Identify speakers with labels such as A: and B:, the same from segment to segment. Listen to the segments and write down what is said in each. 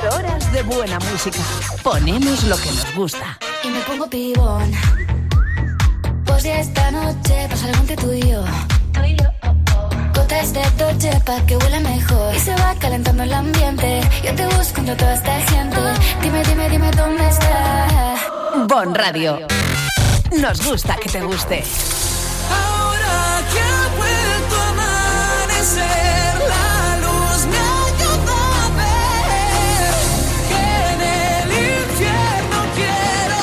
A: 4 horas de buena música. Ponemos lo que nos gusta.
B: Y me pongo pibón. Pues ya esta noche pasa algo entre tú y yo. Gotas de Dolce pa' que huela mejor. Y se va calentando el ambiente. Yo te busco entre toda esta gente. Dime, dime, dime dónde está.
A: Bon Radio. Nos gusta que te guste.
C: Ahora que ha vuelto a amanecer, la luz me ayuda a ver que en el infierno quiero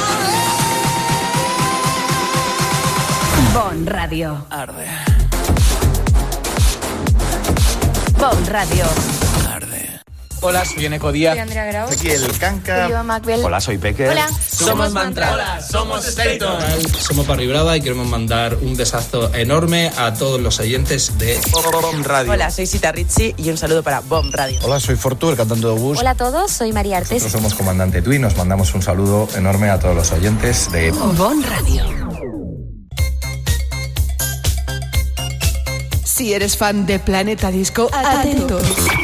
C: ver.
A: Bon Radio.
C: Arde.
A: Bon Radio.
D: Hola, soy Eneco Díaz.
E: Soy Andrea Grau.
F: Aquí el Canca.
E: Soy Macbel.
G: Hola, soy Peque.
E: Hola.
D: Somos Mantra.
H: Hola, somos Staton.
D: Somos Barry Brava y queremos mandar un besazo enorme a todos los oyentes de
G: Bomb Radio.
I: Hola, soy Sita Ritchie y un saludo para Bomb Radio.
F: Hola, soy Fortu, el cantante de Bus.
E: Hola a todos, soy María Artes.
G: Nosotros somos Comandante Tui. Nos mandamos un saludo enorme a todos los oyentes de
A: Bon Radio. Si eres fan de Planeta Disco, atento.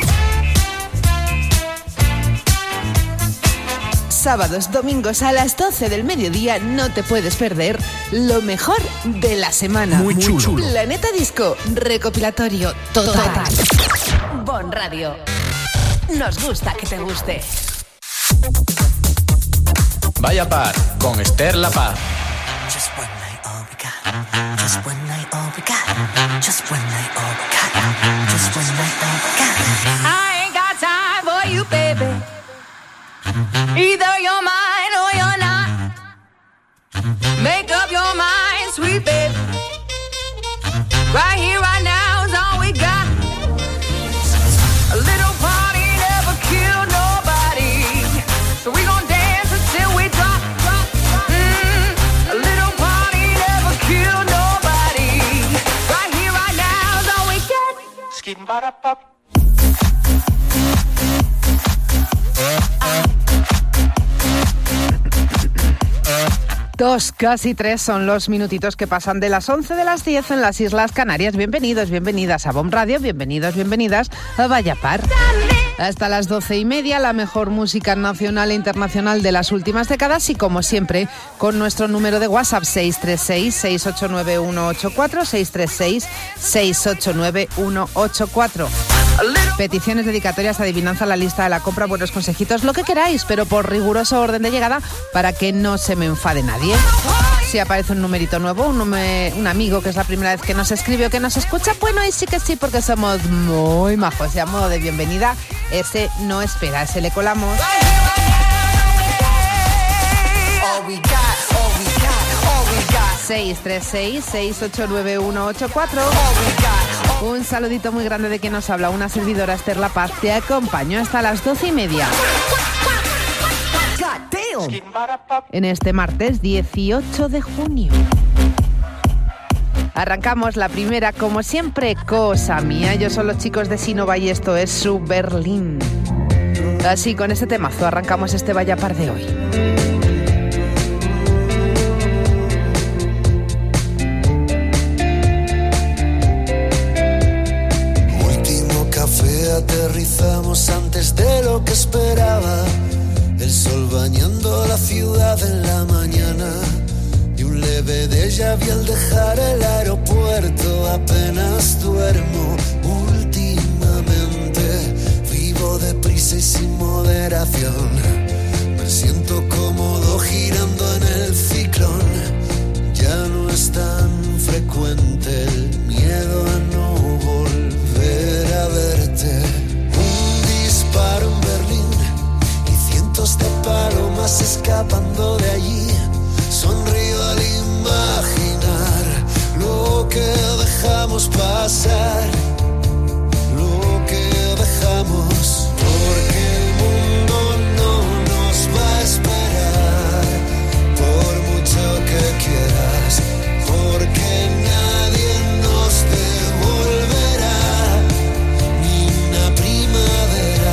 A: Sábados, domingos a las 12 del mediodía no te puedes perder lo mejor de la semana.
G: Muy chulo.
A: Planeta Disco, recopilatorio total. Bon Radio. Nos gusta que te guste.
D: Vaya Par con Esther La Paz.
C: Just one night all we got. Just one night all we got. Just one night all we got. Just one night all we got.
A: I ain't got time for you, baby. Either you're mine or you're not. Make up your mind, sweet baby. Right here, right now is all we got. A little party never killed nobody, so we gon' dance until we drop. A little party never killed nobody. Right here, right now is all we got.
G: Skin para pop.
J: Dos, casi tres son los minutitos que pasan de las 11 de las 10 en las Islas Canarias. Bienvenidos, bienvenidas a Bomb Radio, bienvenidos, bienvenidas a Vaya Par. Hasta las 12:30, la mejor música nacional e internacional de las últimas décadas y, como siempre, con nuestro número de WhatsApp 636-689-184, 636-689-184. Peticiones, dedicatorias, adivinanza, la lista de la compra, buenos consejitos, lo que queráis, pero por riguroso orden de llegada para que no se me enfade nadie. Si aparece un numerito nuevo, un amigo que es la primera vez que nos escribe o que nos escucha, bueno, ahí sí que sí, porque somos muy majos. Y a modo de bienvenida, ese no espera, ese le colamos. 636-689-184. Un saludito muy grande de quien nos habla, una servidora, Esther La Paz. Te acompaño hasta las 12:30. En este martes 18 de junio. Arrancamos la primera, como siempre, cosa mía. Ellos son los chicos de Sinova y esto es su Berlín. Así, con este temazo arrancamos este Vaya Par de hoy.
C: Aterrizamos antes de lo que esperaba. El sol bañando la ciudad en la mañana. Y un leve déjà vu al dejar el aeropuerto. Apenas duermo últimamente. Vivo deprisa y sin moderación. Me siento cómodo girando en el ciclón. Ya no es tan frecuente el miedo a no volver a verte. Paro en Berlín y cientos de palomas escapando de allí. Sonrío al imaginar lo que dejamos pasar, lo que dejamos, porque el mundo no nos va a esperar, por mucho que quieras, porque nadie nos devolverá ni una primavera.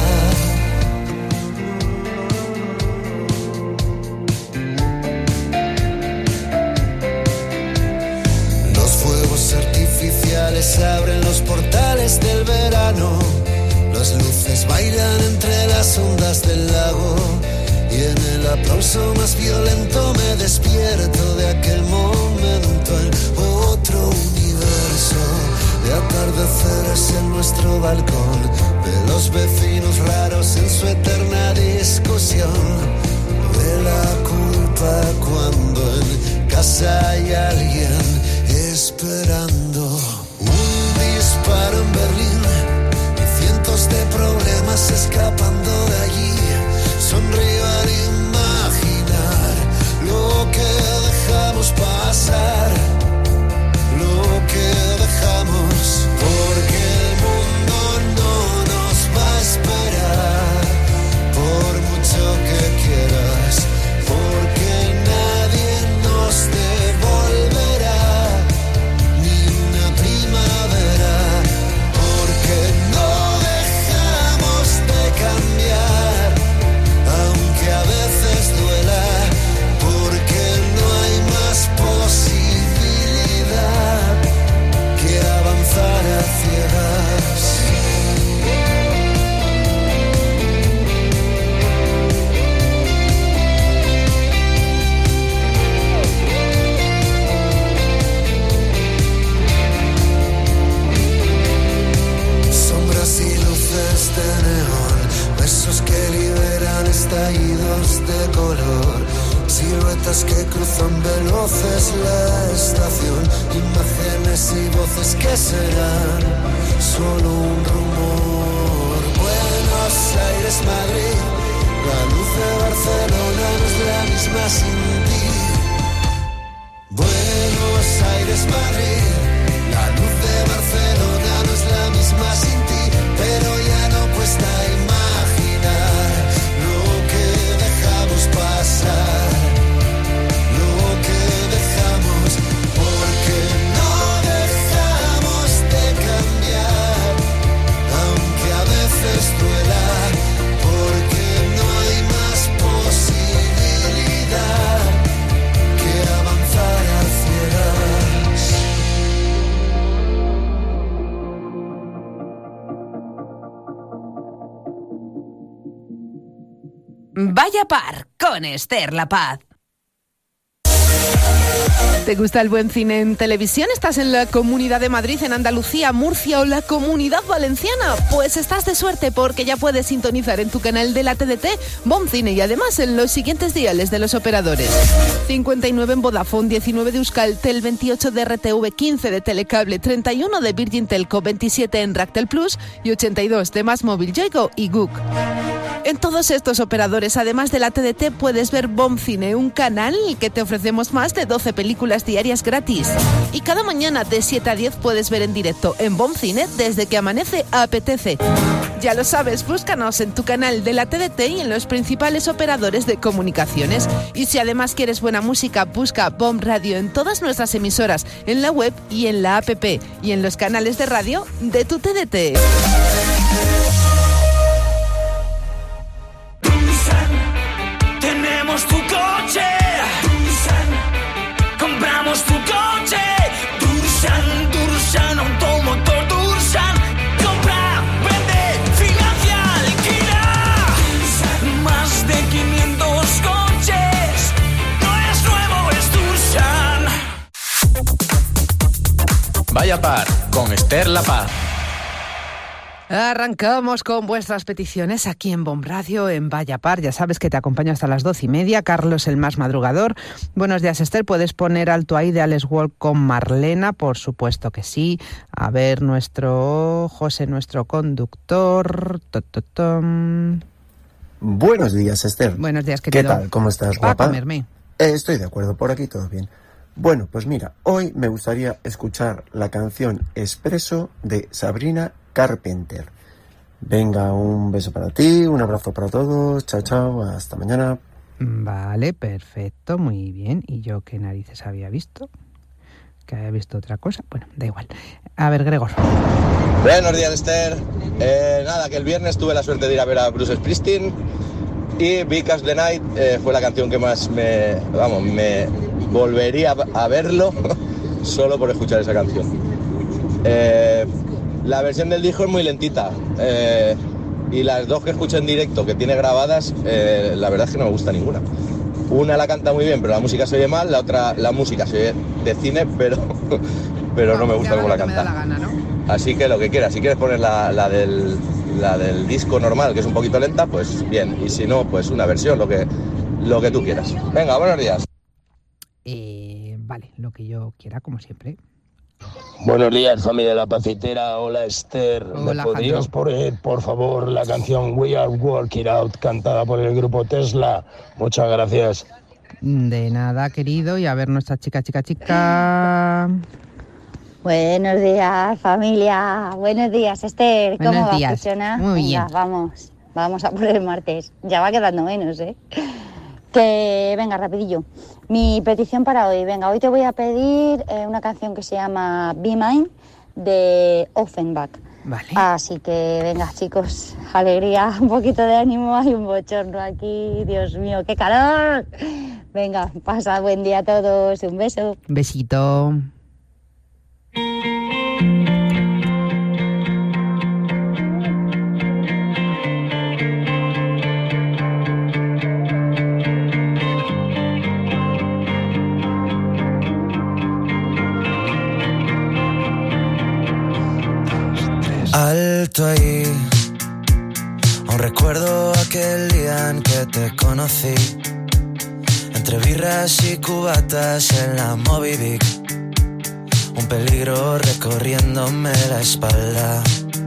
C: Artificiales abren los portales del verano. Las luces bailan entre las las ondas del lago y en el aplauso más violento me despierto de aquel momento en otro universo de atardeceres en nuestro balcón, de los vecinos raros en su eterna discusión, de la culpa cuando en casa hay alguien esperando. Un disparo en Berlín y cientos de problemas escapando de allí. Sonrío al imaginar lo que dejamos pasar, lo que dejamos, porque el mundo no nos va a esperar, por mucho que quieras, porque nadie nos devolverá ni una primavera, porque no dejamos de cambiar, aunque a veces duela, porque no hay más posibilidad que avanzar a ciegas. Sombras y luces de neón, besos que liberan estallidos de color, siluetas que cruzan veloces la estación, imágenes y voces que serán solo un rumor. Buenos Aires, Madrid, la luz de Barcelona no es la misma sin ti. Buenos Aires, Madrid, la luz de Barcelona no es la misma sin ti, pero ya no cuesta imaginar lo que dejamos pasar, lo que dejamos, porque no dejamos de cambiar, aunque a veces duela, porque no hay más posibilidad que avanzar a ciegas.
J: Vaya par con Esther La Paz. ¿Te gusta el buen cine en televisión? ¿Estás en la Comunidad de Madrid, en Andalucía, Murcia o la Comunidad Valenciana? Pues estás de suerte porque ya puedes sintonizar en tu canal de la TDT Bon Cine y además en los siguientes diales de los operadores: 59 en Vodafone, 19 de Euskaltel, 28 de RTV, 15 de Telecable, 31 de Virgin Telco, 27 en Ractel Plus y 82 de Más Móvil, Yoigo y Guk. En todos estos operadores, además de la TDT, puedes ver Bon Cine, un canal en el que te ofrecemos más de 12 películas diarias gratis. Y cada mañana de 7 a 10 puedes ver en directo en Bon Cine desde que amanece a apetece. Ya lo sabes, búscanos en tu canal de la TDT y en los principales operadores de comunicaciones. Y si además quieres buena música, busca Bon Radio en todas nuestras emisoras, en la web y en la app y en los canales de radio de tu TDT.
E: Tenemos tu coche, compramos tu coche, Dursan, automotor Dursan, compra, vende, financia, alquila, más de 500 coches, no es nuevo, es Dursan.
H: Vaya par con Esther La Paz.
J: Arrancamos con vuestras peticiones aquí en Bon Radio, en Vaya Par. Ya sabes que te acompaño hasta las 12:30. Carlos, el más madrugador. Buenos días, Esther. ¿Puedes poner Alto ahí de Alex Wolf con Marlena? Por supuesto que sí. A ver, nuestro José, nuestro conductor.
K: Buenos días, Esther.
J: Buenos días, querido.
K: ¿Qué tal? ¿Cómo estás, guapa?
J: A comerme.
K: Estoy de acuerdo, por aquí todo bien. Bueno, pues mira, hoy me gustaría escuchar la canción Espresso de Sabrina Carpenter. Venga, un beso para ti, un abrazo para todos, chao, chao, hasta mañana.
J: Vale, perfecto, muy bien. ¿Y yo qué narices había visto? ¿Que había visto otra cosa? Bueno, da igual. A ver, Gregor.
G: Buenos días, Esther. Nada, que el viernes tuve la suerte de ir a ver a Bruce Springsteen y Because the Night fue la canción que más me volvería a verlo solo por escuchar esa canción. La versión del disco es muy lentita, y las dos que escucho en directo que tiene grabadas, la verdad es que no me gusta ninguna. Una la canta muy bien, pero la música se oye mal, la otra, la música se oye de cine, pero no me gusta cómo la canta. Así que lo que quieras, si quieres poner la del disco normal, que es un poquito lenta, pues bien, y si no, pues una versión, lo que tú quieras. Venga, buenos días.
J: Vale, lo que yo quiera, como siempre.
L: Buenos días, familia de La Pacitera. Hola, Esther.
J: Hola,
L: ¿Me podrías poner, por favor, la canción We Are Working Out, cantada por el grupo Tesla? Muchas gracias.
J: De nada, querido. Y a ver nuestra chica.
M: Buenos días, familia. Buenos días, Esther. ¿Cómo
J: Buenos
M: va,
J: días.
M: Puchona?
J: Muy bien.
M: Venga, vamos a por el martes. Ya va quedando menos, ¿eh? Que venga, rapidillo. Mi petición para hoy. Venga, hoy te voy a pedir una canción que se llama Be Mine de Offenbach.
J: Vale.
M: Así que venga, chicos, alegría, un poquito de ánimo. Hay un bochorno aquí. Dios mío, qué calor. Venga, pasa buen día a todos. Un beso.
J: Besito.
C: Alto ahí, aún recuerdo aquel día en que te conocí, entre birras y cubatas en la Moby Dick, un peligro recorriéndome la espalda.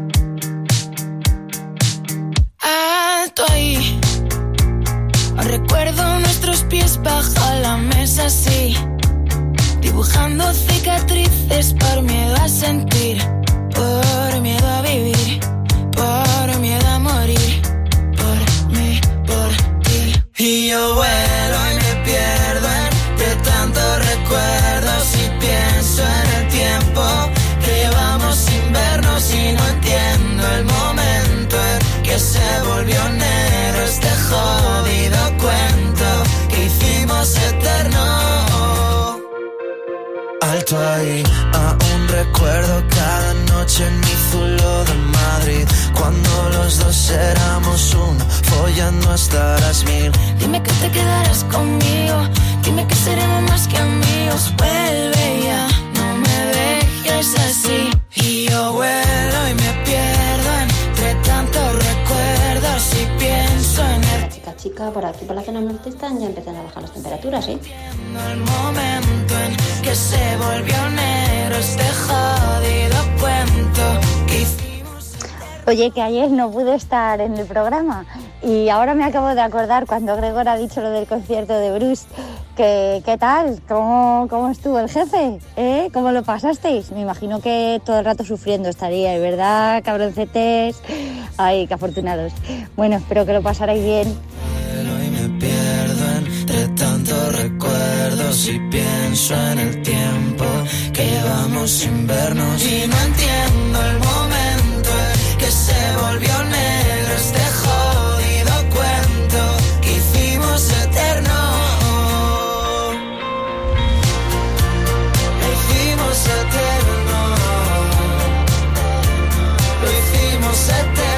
N: Alto ahí, aún recuerdo nuestros pies bajo la mesa así, dibujando cicatrices por miedo a sentir. Por miedo a vivir, por miedo a morir, por mí, por ti.
C: Y yo vuelo y me pierdo entre tantos recuerdos y pienso en el tiempo que llevamos sin vernos y no entiendo el momento en que se volvió negro este jodido cuento que hicimos eterno. Alto ahí, aún recuerdo cada noche en mi Zulo de Madrid, cuando los dos éramos uno, follando hasta las 1000.
N: Dime que te quedarás conmigo, dime que seremos más que amigos. Vuelve ya, no me dejes así.
C: Y yo vuelo y me pierdo entre tantos recuerdos y pienso en el...
O: Chica, por aquí por la zona norte están ya empezando a bajar las temperaturas, ¿eh?
C: El momento en que se volvió negro este jodido cuento que hicimos...
M: Oye, que ayer no pude estar en el programa y ahora me acabo de acordar cuando Gregor ha dicho lo del concierto de Bruce. ¿Qué tal? ¿Cómo estuvo el jefe? ¿Cómo lo pasasteis? Me imagino que todo el rato sufriendo estaríais, ¿verdad, cabroncetes? Ay, qué afortunados. Bueno, espero que lo pasarais bien.
C: Y me pierdo entre tantos recuerdos y pienso en el tiempo que llevamos sin vernos y no entiendo el momento en que se volvió negro este jodido cuento que hicimos eterno. Lo hicimos eterno. Lo hicimos eterno.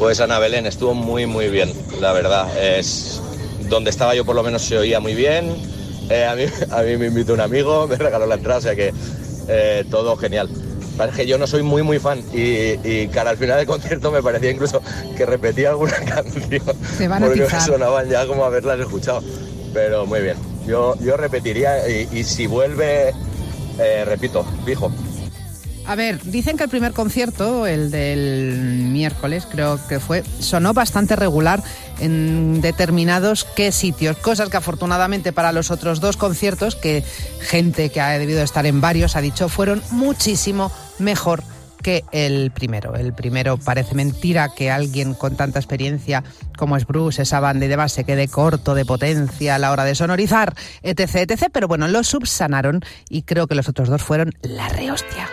G: Pues Ana Belén, estuvo muy muy bien, la verdad. Es donde estaba yo por lo menos se oía muy bien. A mí me invitó un amigo, me regaló la entrada, o sea que todo genial. Parece que yo no soy muy fan y cara al final del concierto me parecía incluso que repetía alguna canción porque me sonaban ya como haberlas escuchado. Pero muy bien, yo repetiría y si vuelve, repito, fijo.
J: A ver, dicen que el primer concierto, el del miércoles, creo que fue, sonó bastante regular en determinados sitios, cosas que afortunadamente para los otros dos conciertos, que gente que ha debido estar en varios ha dicho, fueron muchísimo mejor que el primero. El primero parece mentira que alguien con tanta experiencia como es Bruce, esa banda y demás, se quede corto de potencia a la hora de sonorizar, etc, etc, pero bueno, lo subsanaron y creo que los otros dos fueron la rehostia.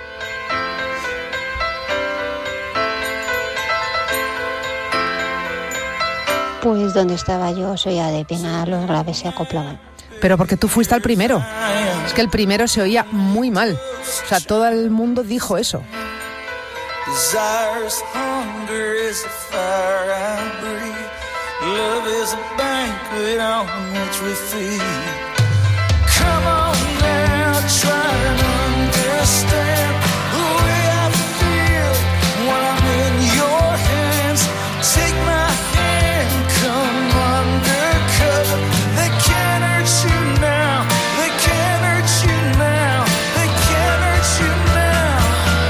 O: Pues donde estaba yo se oía de pena, los graves se acoplaban.
J: Pero porque tú fuiste al primero. Es que el primero se oía muy mal. O sea, todo el mundo dijo eso.
E: Desires, hunger is a fire I breathe. Love is a banquet on which we feed. Come on now, try and understand the way I feel when I'm in your hands. Take my hand, come undercover. They can't hurt you now, they can't hurt you now, they can't hurt you now.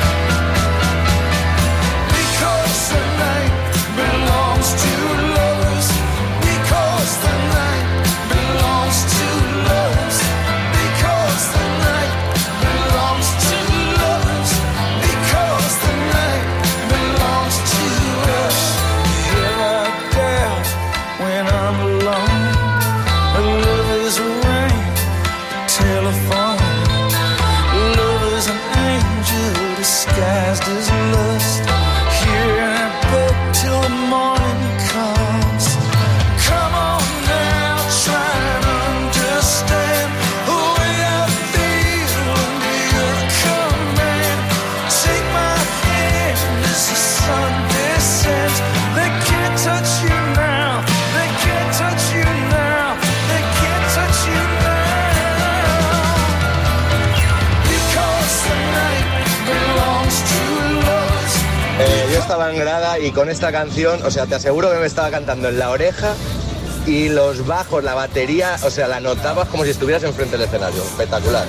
E: Because the night belongs to lovers. Because the night belongs to lovers. Because the night belongs to lovers. Because the night belongs to us. Have I doubt when I'm alone? Love is a ring, a telephone. Love is an angel disguised as lust. Here I beg till the morning comes. Come on now, try and understand the way I feel under your command. Take my hand as the sun descends. They can't touch you now, they can't touch you now, they can't touch you now. Because the night belongs to lovers.
G: Yo estaba en grada y con esta canción, o sea, te aseguro que me estaba cantando en la oreja y los bajos, la batería, o sea, la notabas como si estuvieras enfrente del escenario. Espectacular.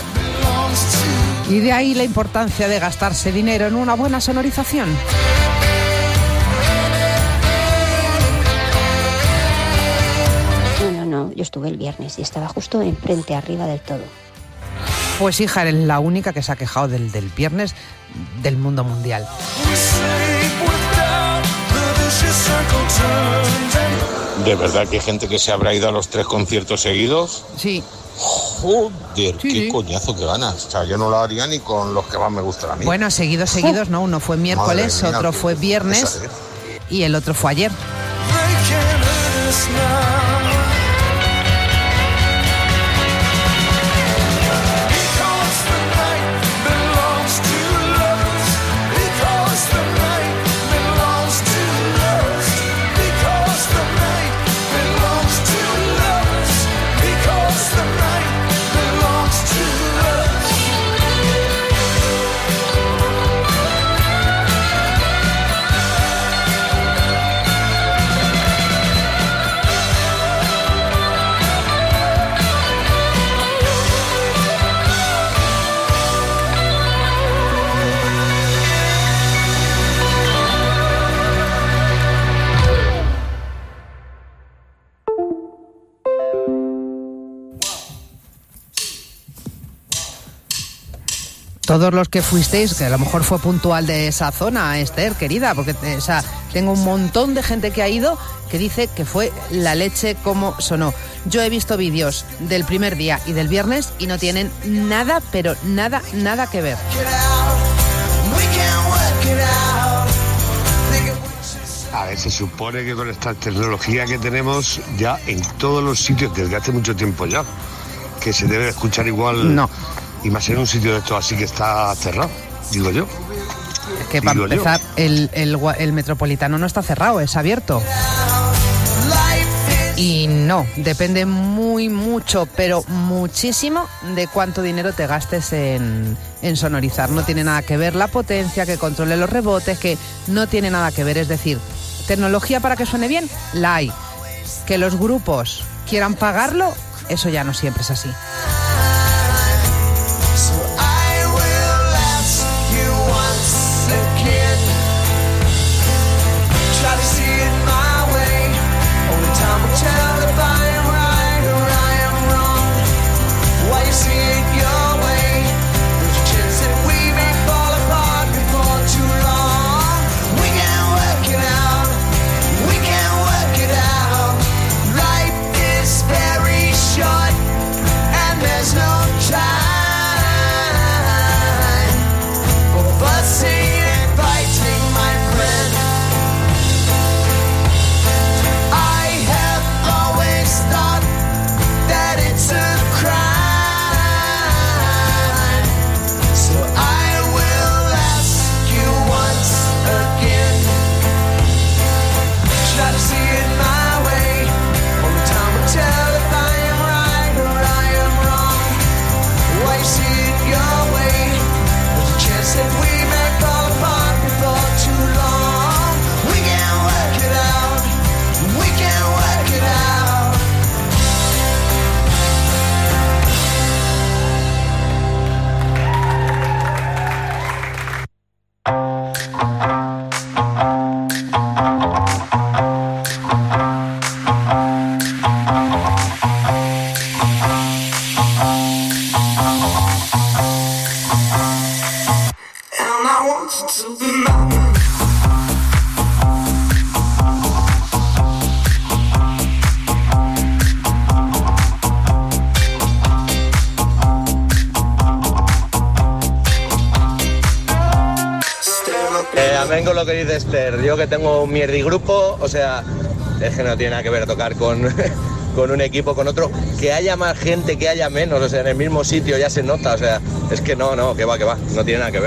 J: Y de ahí la importancia de gastarse dinero en una buena sonorización.
O: No, yo estuve el viernes y estaba justo enfrente, arriba del todo.
J: Pues hija, eres la única que se ha quejado del viernes del mundo mundial.
P: ¿De verdad que hay gente que se habrá ido a los 3 conciertos seguidos?
J: Sí.
P: Joder, qué coñazo que ganas. O sea, yo no lo haría ni con los que más me gustan a mí.
J: Bueno, seguidos no. Uno fue miércoles, mía, otro fue viernes y el otro fue ayer. Todos los que fuisteis, que a lo mejor fue puntual de esa zona, Esther, querida, porque tengo un montón de gente que ha ido que dice que fue la leche como sonó. Yo he visto vídeos del primer día y del viernes y no tienen nada, pero nada que ver.
Q: A ver, se supone que con esta tecnología que tenemos ya en todos los sitios desde hace mucho tiempo ya, que se debe escuchar igual.
J: No.
Q: Y más en un sitio de esto así que está cerrado, digo yo.
J: Es que para empezar, el Metropolitano no está cerrado, es abierto. Y no, depende mucho, pero muchísimo de cuánto dinero te gastes en sonorizar. No tiene nada que ver la potencia, que controle los rebotes, que no tiene nada que ver. Es decir, tecnología para que suene bien, la hay. Que los grupos quieran pagarlo, eso ya no siempre es así.
G: Amén con lo que dice Esther. Yo que tengo un mierdigrupo, o sea, es que no tiene nada que ver tocar con un equipo, con otro. Que haya más gente, que haya menos, o sea, en el mismo sitio ya se nota, o sea, es que no, que va, no tiene nada que ver.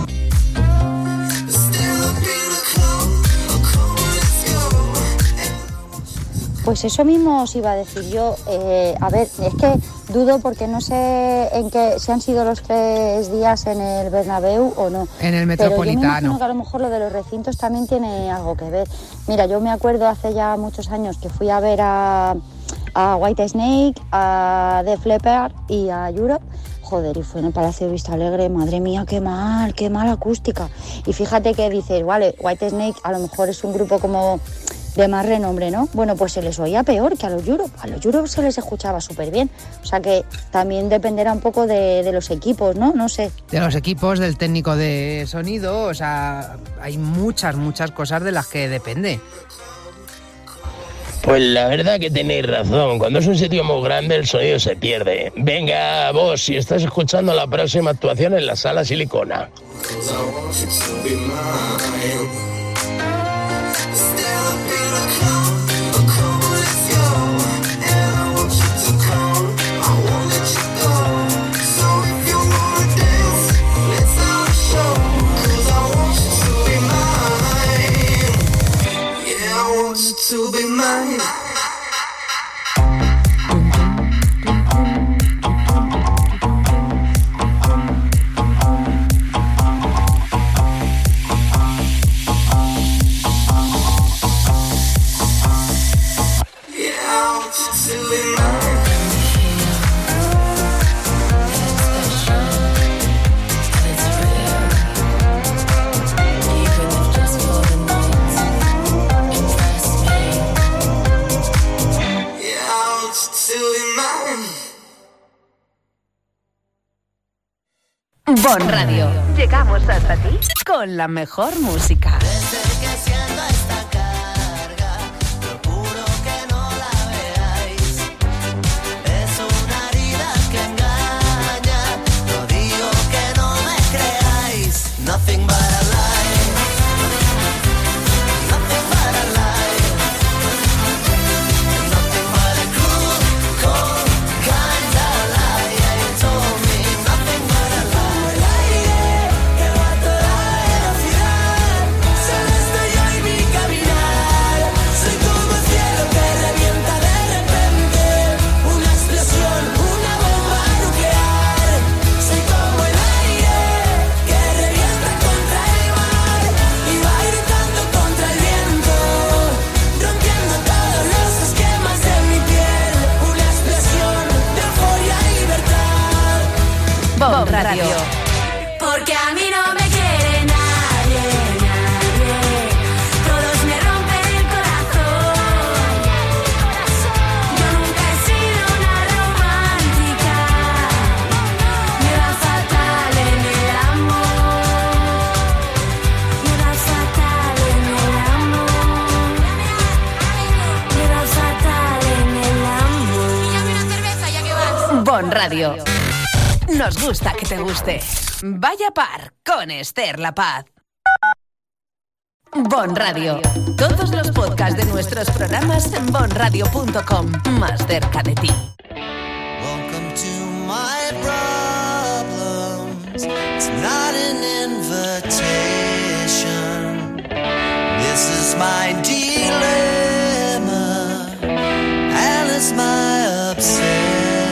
M: Pues eso mismo os iba a decir yo. A ver, es que dudo porque no sé si han sido los 3 días en el Bernabéu o no.
J: En el Metropolitano.
M: Pero yo me imagino que a lo mejor lo de los recintos también tiene algo que ver. Mira, yo me acuerdo hace ya muchos años que fui a ver a Whitesnake, a Def Leppard y a Europe. Joder, y fue en el Palacio de Vista Alegre, madre mía, qué mal acústica. Y fíjate que dices, vale, Whitesnake a lo mejor es un grupo como de más renombre, ¿no? Bueno, pues se les oía peor que a los Europe. A los Europe se les escuchaba súper bien. O sea que también dependerá un poco de los equipos, ¿no? No sé.
J: De los equipos, del técnico de sonido, o sea, hay muchas cosas de las que depende.
L: Pues la verdad que tenéis razón. Cuando es un sitio muy grande el sonido se pierde. Venga, vos, si estás escuchando la próxima actuación en la Sala Silicona.
E: To be mine.
R: Bon Radio. Llegamos hasta ti con la mejor música.
E: Feel
R: Radio.
B: Porque a mí no me quiere nadie, nadie. Todos me rompen el corazón. Yo nunca he sido una romántica. Me va fatal en el amor. Me va fatal en el amor. Me va fatal en el amor.
R: Píllame una cerveza ya que vas. Bon Radio. Nos gusta que te guste. Vaya par con Esther La Paz. Bon Radio. Todos los podcasts de nuestros programas en bonradio.com. Más cerca de ti.
C: Welcome to my problems. It's not an invitation. This is my dilemma, and it's my obsession.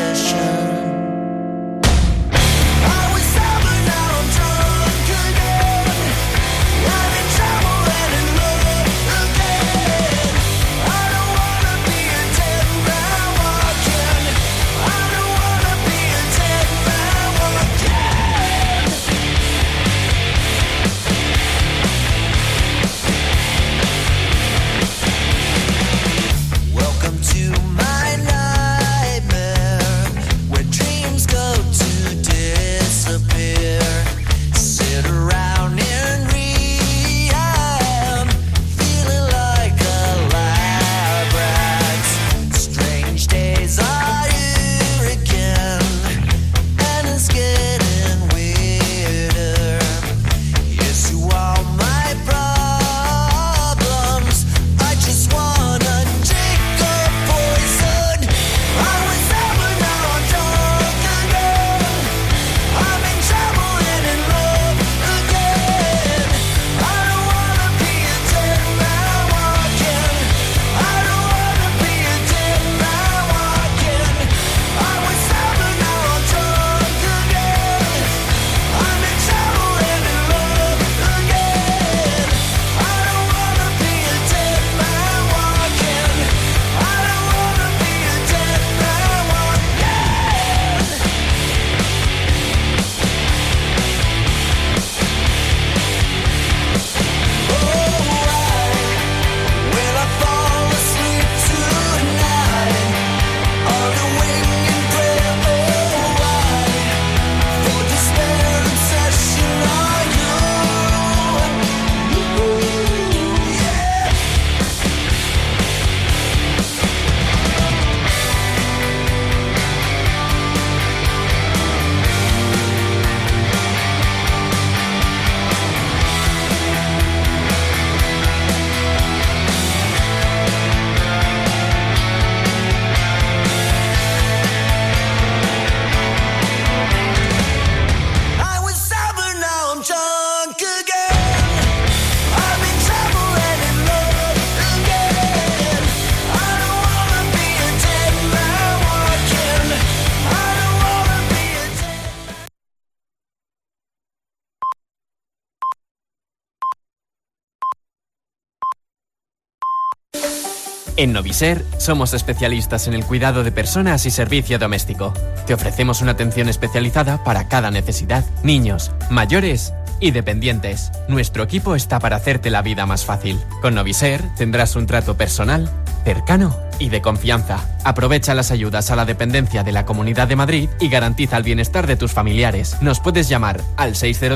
S: En Noviser somos especialistas en el cuidado de personas y servicio doméstico. Te ofrecemos una atención especializada para cada necesidad, niños, mayores y dependientes. Nuestro equipo está para hacerte la vida más fácil. Con Noviser tendrás un trato personal, cercano y de confianza. Aprovecha las ayudas a la dependencia de la Comunidad de Madrid y garantiza el bienestar de tus familiares. Nos puedes llamar al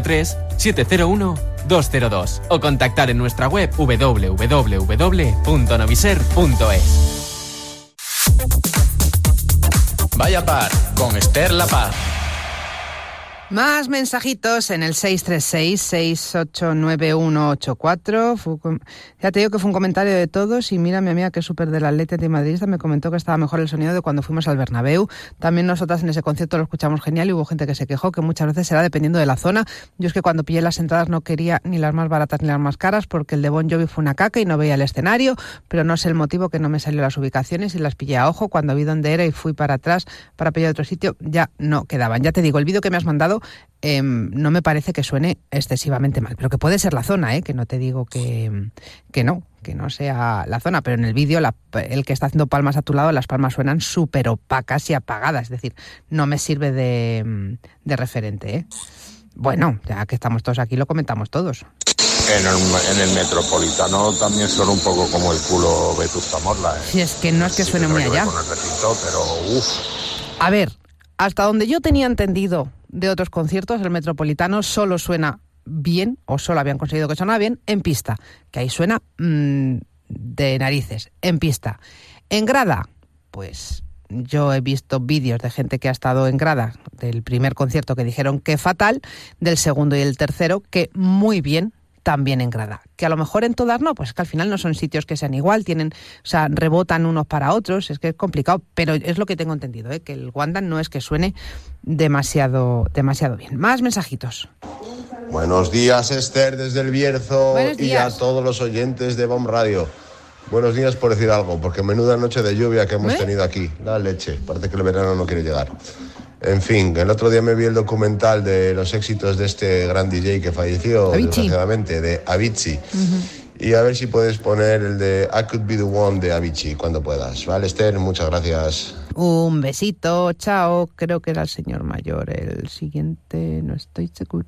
S: 603-701-202 o contactar en nuestra web www.noviser.es.
H: Vaya par con Esther La Paz.
J: Más mensajitos en el 636-689-184. Ya te digo que fue un comentario de todos y mira mi amiga que es súper del Atleti antimadridista, me comentó que estaba mejor el sonido de cuando fuimos al Bernabéu. También nosotras en ese concierto lo escuchamos genial y hubo gente que se quejó que muchas veces será dependiendo de la zona. Yo es que cuando pillé las entradas no quería ni las más baratas ni las más caras porque el de Bon Jovi fue una caca y no veía el escenario, pero no sé el motivo que no me salió las ubicaciones y las pillé a ojo. Cuando vi dónde era y fui para atrás para pillar otro sitio ya no quedaban. Ya te digo, el vídeo que me has mandado no me parece que suene excesivamente mal, pero que puede ser la zona, que no te digo que no, que no sea la zona, pero en el vídeo el que está haciendo palmas a tu lado, las palmas suenan súper opacas y apagadas, es decir, no me sirve de referente, ¿eh? Bueno, ya que estamos todos aquí, lo comentamos todos.
P: En el Metropolitano también suena un poco como el culo Vetusta Morla, ¿eh?
J: Si es que no es que suene muy allá.
P: Pero
J: A ver, hasta donde yo tenía entendido de otros conciertos, el Metropolitano solo suena bien, o solo habían conseguido que sonara bien, en pista, que ahí suena de narices, en pista. En grada, pues yo he visto vídeos de gente que ha estado en grada del primer concierto que dijeron que fatal, del segundo y el tercero que muy bien, también en grada. Que a lo mejor en todas no, pues que al final no son sitios que sean igual, rebotan unos para otros, es que es complicado, pero es lo que tengo entendido, que el Wanda no es que suene demasiado bien. Más mensajitos.
T: Buenos días, Esther, desde El Bierzo.
J: Buenos días.
T: Y a todos los oyentes de Bomb Radio. Buenos días por decir algo, porque menuda noche de lluvia que hemos tenido aquí. La leche, parece que el verano no quiere llegar. En fin, el otro día me vi el documental de los éxitos de este gran DJ que falleció, desgraciadamente, de Avicii. Y a ver si puedes poner el de I Could Be The One de Avicii cuando puedas. ¿Vale, Esther? Muchas gracias.
J: Un besito, chao. Creo que era el señor mayor. El siguiente, no estoy segura.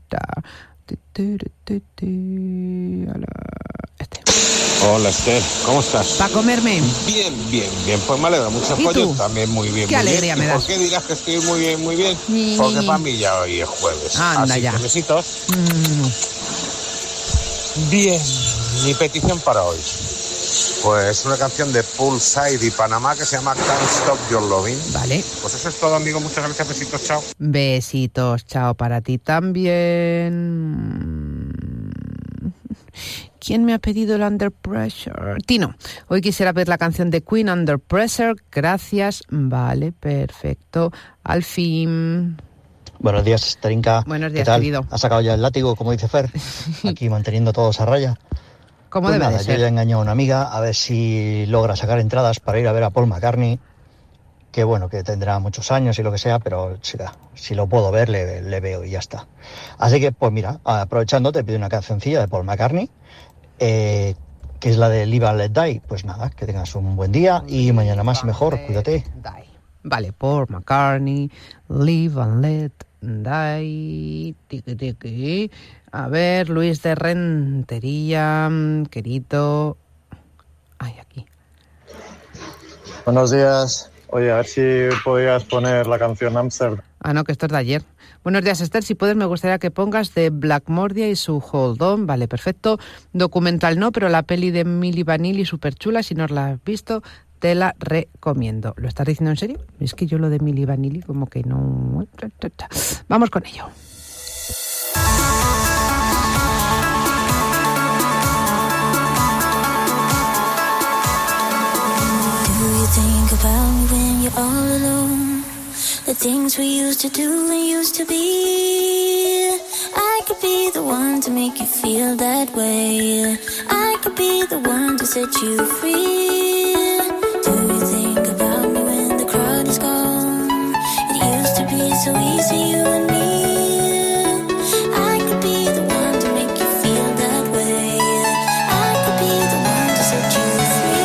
P: Hola, Esther, ¿cómo estás?
J: ¿Para comerme?
P: Bien, pues me alegra mucho.
J: ¿Y tú?
P: También muy bien.
J: Qué alegría me das.
P: ¿Por qué dirás que estoy muy bien? Porque para mí ya hoy es jueves.
J: Anda
P: así
J: ya.
P: que besitos. Bien, mi petición para hoy. Pues una canción de Poolside y Panamá que se llama Can't Stop Your Loving.
J: Vale.
P: Pues eso es todo, amigo. Muchas gracias, besitos, chao.
J: Besitos, chao para ti también. ¿Quién me ha pedido el Under Pressure? Tino, hoy quisiera ver la canción de Queen, Under Pressure. Gracias. Vale, perfecto. Al fin.
U: Buenos días, Terinka.
J: Buenos días,
U: ¿qué tal?
J: querido.
U: ¿Has sacado ya el látigo, como dice Fer? Aquí manteniendo todos a raya.
J: ¿Cómo
U: Pues
J: debe
U: nada,
J: de ser?
U: yo ya he engañado a una amiga a ver si logra sacar entradas para ir a ver a Paul McCartney, que bueno, que tendrá muchos años y lo que sea, pero si lo puedo ver, le veo y ya está. Así que, pues mira, aprovechando, te pido una cancioncilla de Paul McCartney, que es la de Live and Let Die. Pues nada, que tengas un buen día y mañana más y mejor, cuídate.
J: Vale, Paul McCartney, Live and Let Die. Tiqui, tiqui. A ver, Luis de Rentería, querido. Ay, aquí.
V: Buenos días. Oye, a ver si podías poner la canción Amsterdam.
J: Ah, no, que esto es de ayer. Buenos días, Esther. Si puedes, me gustaría que pongas de Black Mordia y su Hold On. Vale, perfecto. Documental no, pero la peli de Milli Vanilli, súper chula. Si no la has visto, te la recomiendo. ¿Lo estás diciendo en serio? Es que yo lo de Milli Vanilli como que no... Vamos con ello.
B: Think about me when you're all alone. The things we used to do and used to be. I could be the one to make you feel that way. I could be the one to set you free. Do you think about me when the crowd is gone? It used to be so easy, you and me. I could be the one to make you feel that way. I could be the one to set you free.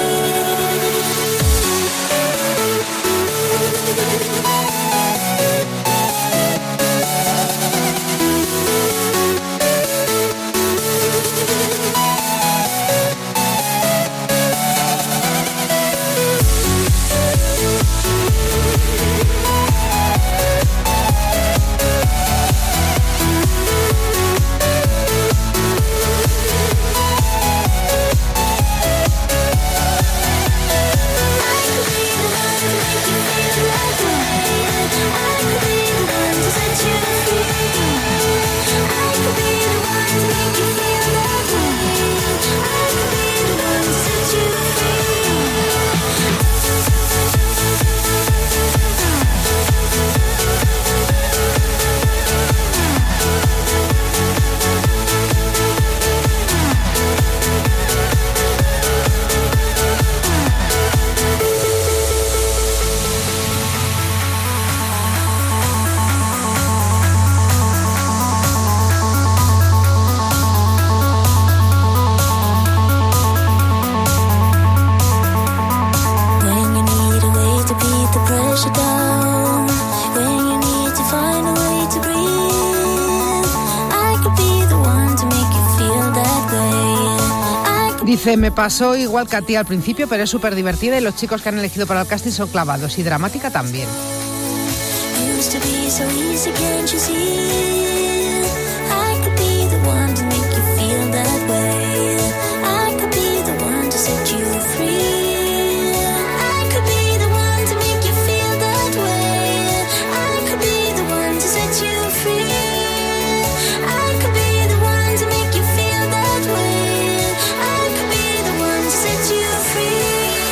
J: Dice, me pasó igual que a ti al principio, pero es súper divertida y los chicos que han elegido para el casting son clavados y dramática también.
B: Used to be so easy, can't you see? I could be the one to make you feel that way. I could be the one to set you free. I could be the one to make you feel that way. I could be the one to set you free. I could be the one to make you feel that way. I could be the one to set you free.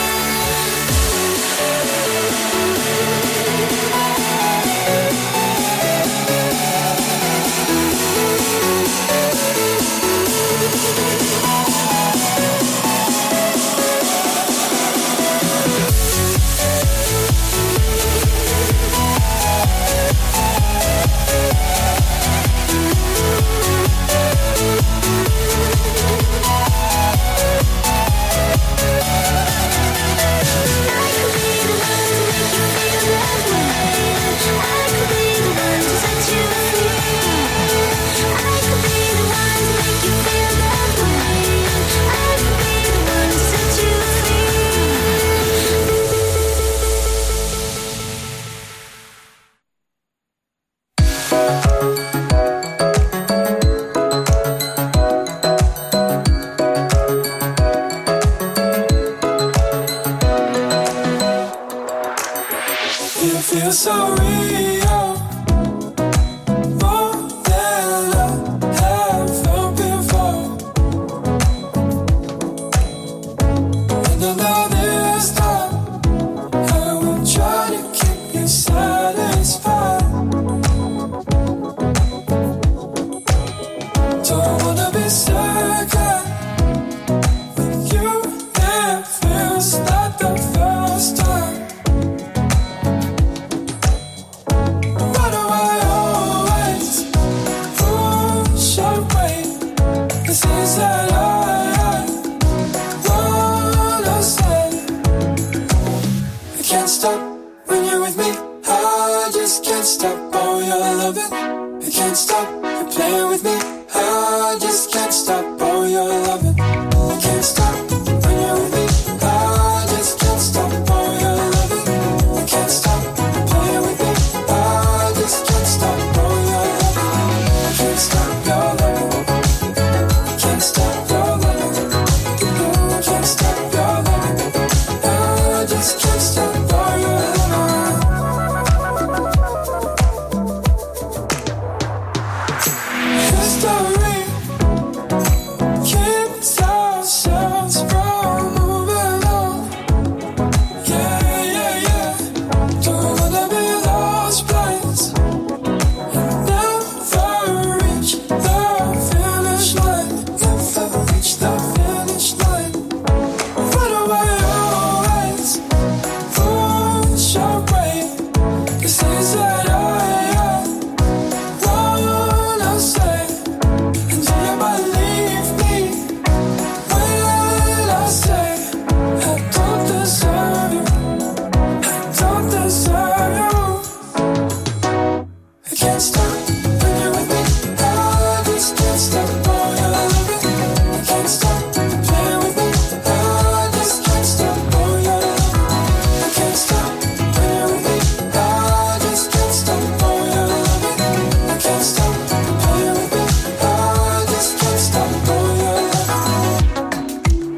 E: You feel so real, more than I have felt before. And I know this time I will try to keep you satisfied. Don't wanna be second with you. It feels like the first time. Why do I always push away the things that I wanna say? I can't stop when you're with me. I just can't stop. Oh, you're loving. I can't stop. You're playing with me. I just can't stop. Oh, you're loving. I can't stop when you're with me. I just can't stop. Oh, you're loving. I can't stop. You're playing with me. I just can't stop. Oh, you're loving. I can't stop your loving. I can't stop your loving. I can't stop your loving. I just can't stop. Oh, you're loving. History keeps ourselves from moving on. Yeah, yeah, yeah. Don't wanna be lost place. Never reach the finish line. Never reach the finish line. Why do I always push away the things that I wanna say? And do you believe me when I say I don't deserve you? I don't deserve you. I can't stop when you're with me. I just can't stop. Oh, you're loving. I can't stop. You're playing with me. I just can't stop. Oh, you're loving. I can't stop when you're with me. I just can't stop. Oh, you're loving. I can't stop. You're playing with me. I just can't stop. Oh, you're loving.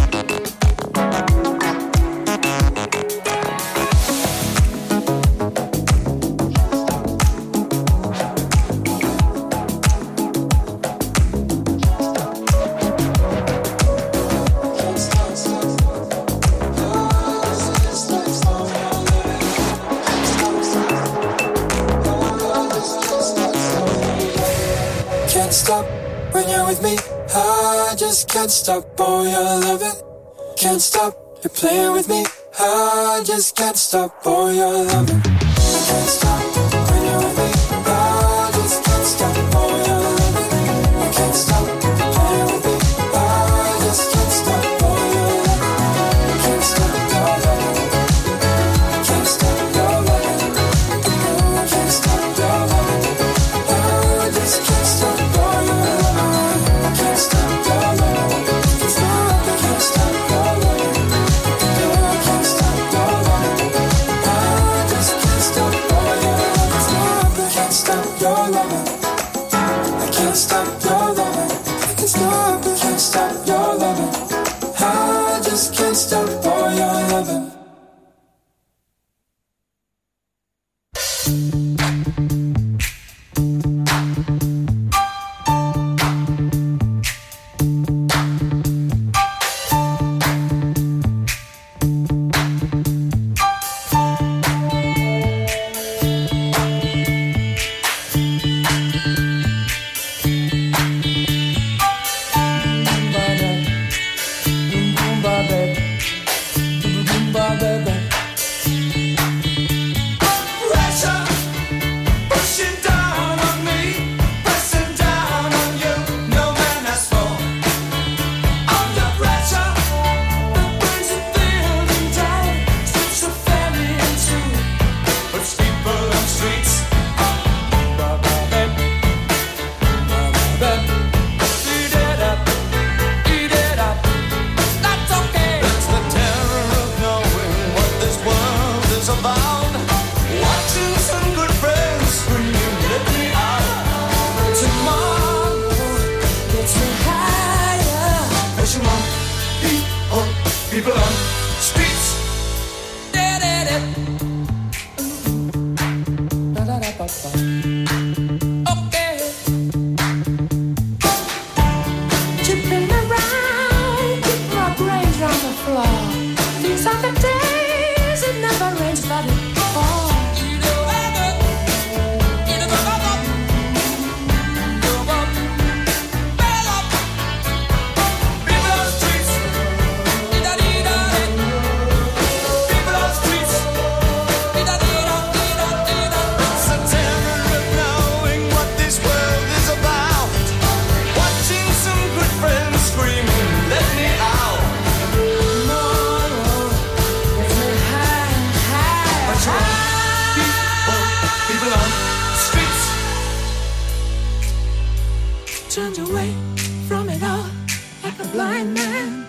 E: Can't stop when you're with me. I just can't stop. Oh, you're loving. Can't stop. You're playing with me. I just can't stop. Oh, you're loving. Can't stop when you're with me. I just can't stop. Oh, you're loving. I can't stop. You're playing with me. I just can't stop. Oh, you're loving. I can't stop. You're loving. I can't stop. You're loving. I can't stop. You're loving. I just can't stop. Oh, you're loving. I can't stop. You're loving. It's not like I Turned away from it all like a blind man.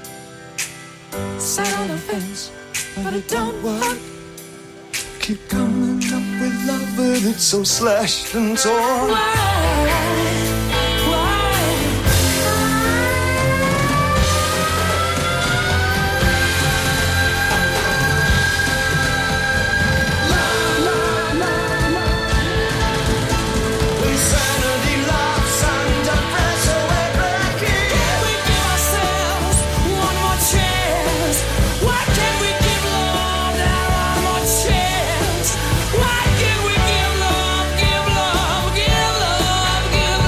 E: Sat on the fence, but it don't work.
C: Keep coming up with love, but it's so slashed and torn.
E: Why? Give love, give love, give love.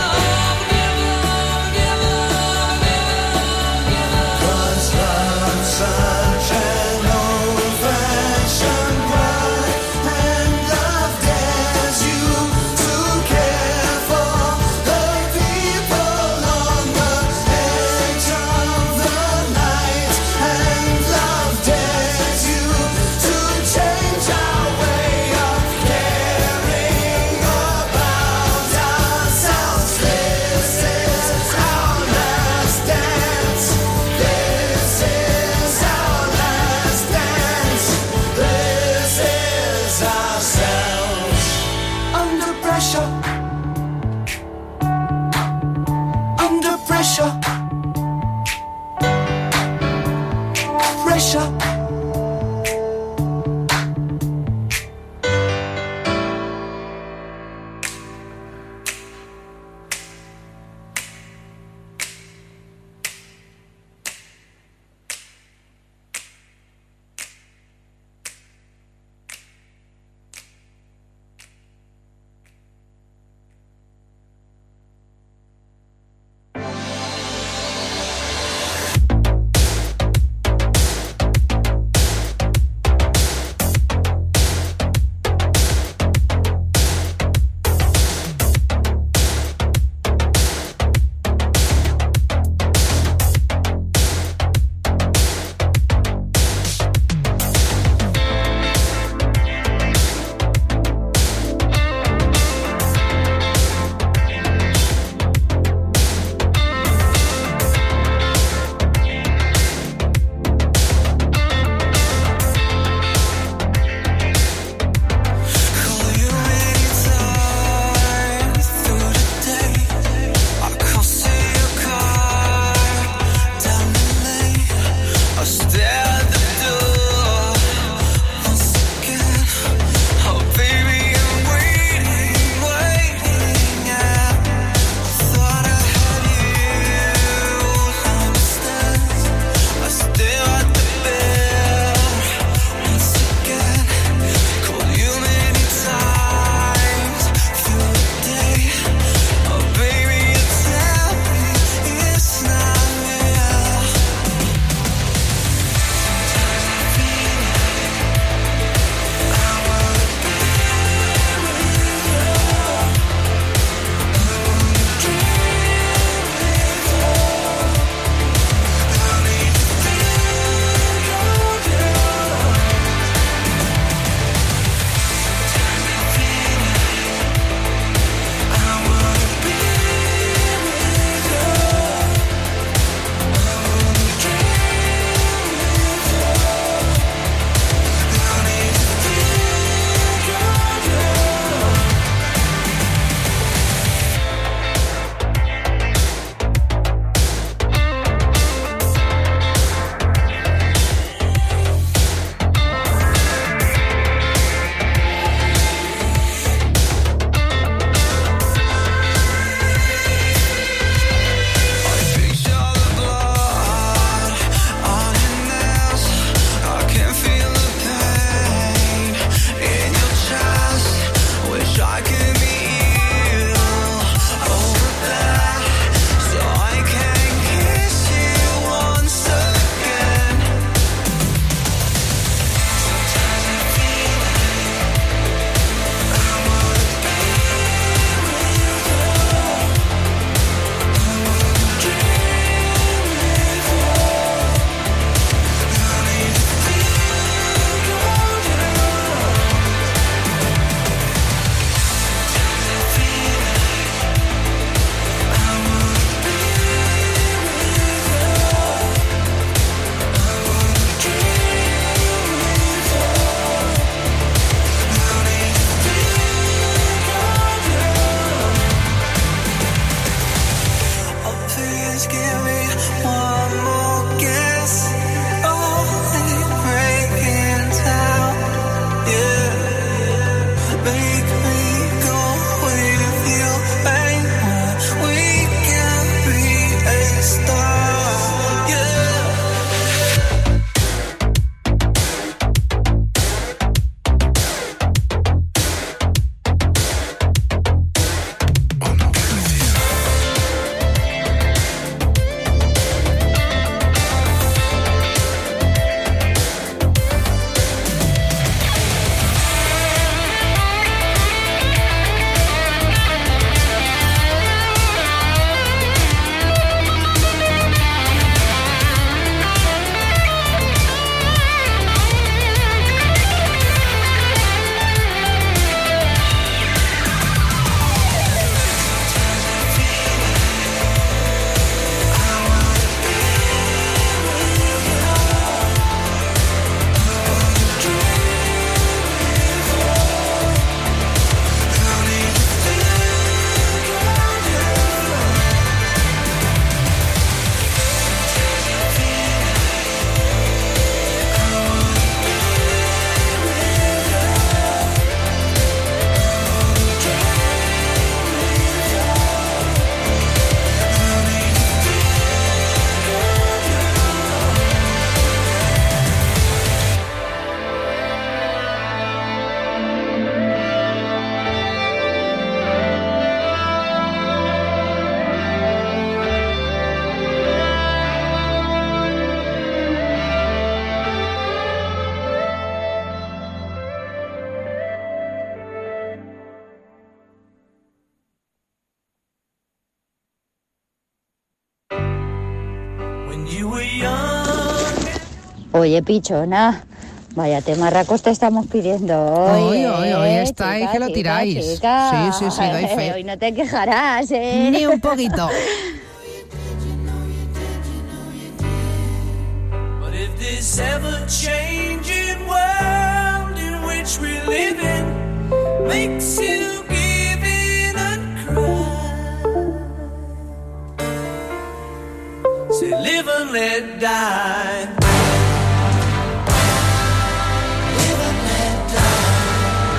M: Oye, pichona, vaya temarracos te estamos pidiendo hoy.
J: Hoy estáis que lo tiráis.
M: Chica.
J: Sí, doy fe.
M: Hoy no te quejarás, ¿eh?
J: Ni un poquito.
E: But if this ever-changing world in which we live in makes you give in and cry, say live and let die. Live and let die.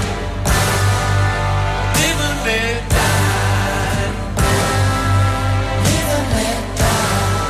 E: Live and let die. Live and let die.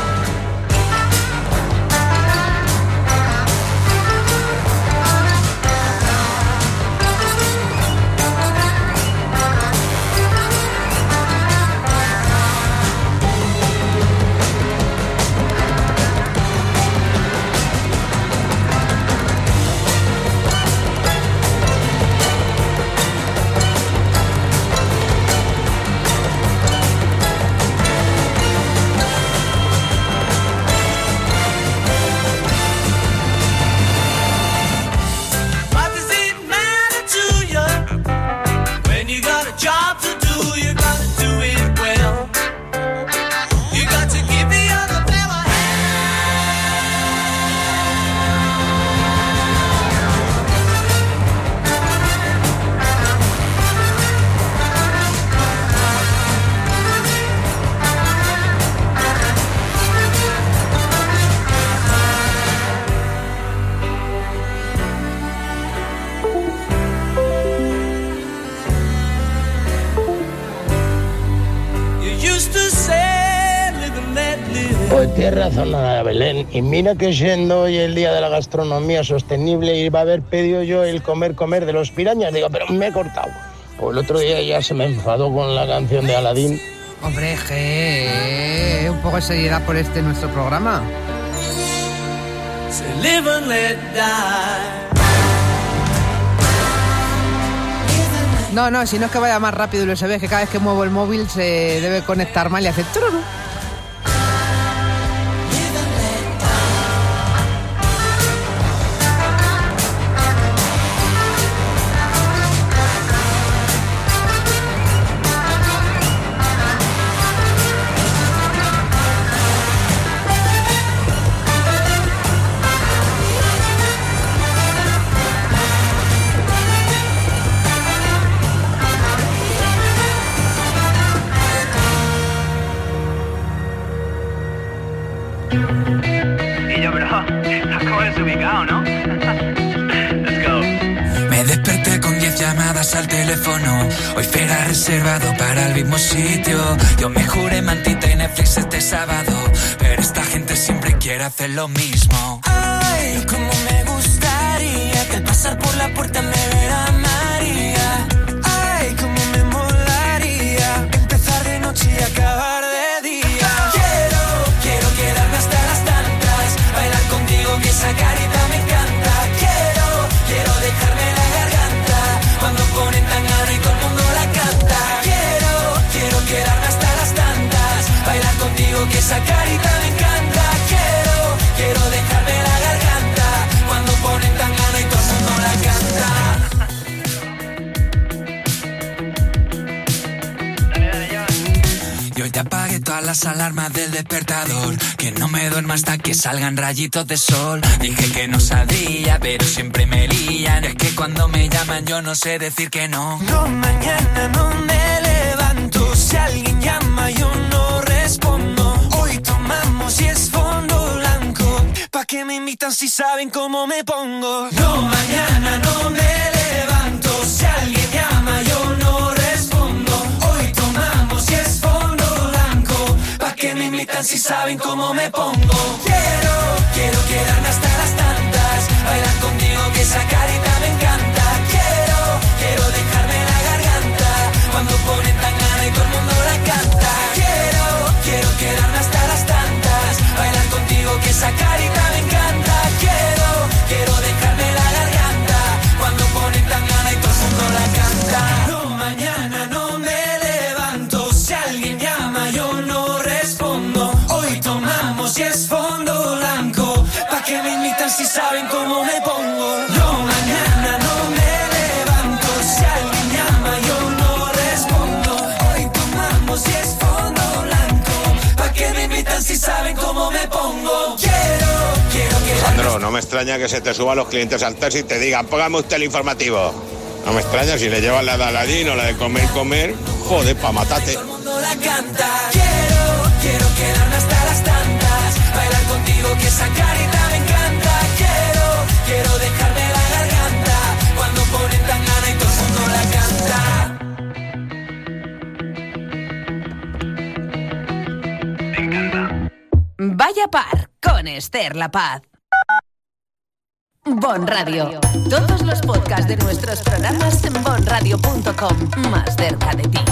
E: What does it matter to you when you got a job to do? You gotta do it well. You got to give the other fella you used to say, live and let live.
L: Pues tienes razón, Ana Belén. Y mira que siendo hoy el día de la gastronomía sostenible, iba a haber pedido yo el comer de los pirañas. Digo, pero me he cortado. Pues el otro día ya se me enfadó con la canción de Aladín.
J: Hombre, un poco de seriedad por nuestro programa.
E: Say live and let die.
J: No, si no es que vaya más rápido el USB, es que cada vez que muevo el móvil se debe conectar mal y hace tururu.
F: Y yo, bro, estás como desubicado, ¿no? Let's go.
I: Me desperté con 10 llamadas al teléfono. Hoy fuera reservado para el mismo sitio. Yo me juré mantita y Netflix este sábado, pero esta gente siempre quiere hacer lo mismo. Ay, cómo me gustaría que al pasar por la puerta me viera María. Ay, cómo me molaría empezar de noche y acabar de día. Quiero quedarme hasta las tantas, bailar contigo que esa carita me encanta. Quiero dejarme la garganta cuando ponen tangana y todo el mundo la canta. Quiero quedarme hasta las tantas, bailar contigo que esa carita me encanta. Quiero dejarme la garganta cuando ponen tangana y todo el mundo la canta. Yo ya apagué todas las alarmas del despertador, que no me duerma hasta que salgan rayitos de sol. Dije que no saldría, pero siempre me lían. Es que cuando me llaman yo no sé decir que no. No, mañana no me levanto. Si alguien llama yo no respondo. Hoy tomamos y es fondo blanco. ¿Pa' qué me invitan si saben cómo me pongo? No, mañana no me levanto. Si alguien llama yo no respondo. Hoy tomamos y es fondo blanco. ¿Pa' qué me invitan si saben cómo me pongo? Quiero quedarme hasta las tantas, bailar contigo que esa carita me encanta. Quiero dejarme la garganta cuando ponen tangana y todo el mundo la canta. Quiero quedarme hasta las tantas, bailar contigo que esa carita me encanta. Quiero dejarme la garganta cuando ponen tangana y todo el mundo la canta. No, mañana no me levanto. Si alguien llama yo no respondo. Hoy tomamos y es fondo
P: me extraña que se te suban los clientes al taxi y te digan, póngame usted el informativo. No me extraña si le llevas la de Aladín o la de comer, joder, pa' matate.
E: Todo el mundo la canta. Quiero quedarme hasta las tantas, bailar contigo que esa carita me encanta. Quiero dejarme la garganta, cuando ponen tan gana y todo el mundo la canta.
R: Vaya par con Esther La Paz. Bon Radio. Todos los podcasts de nuestros programas en bonradio.com. Más cerca de ti.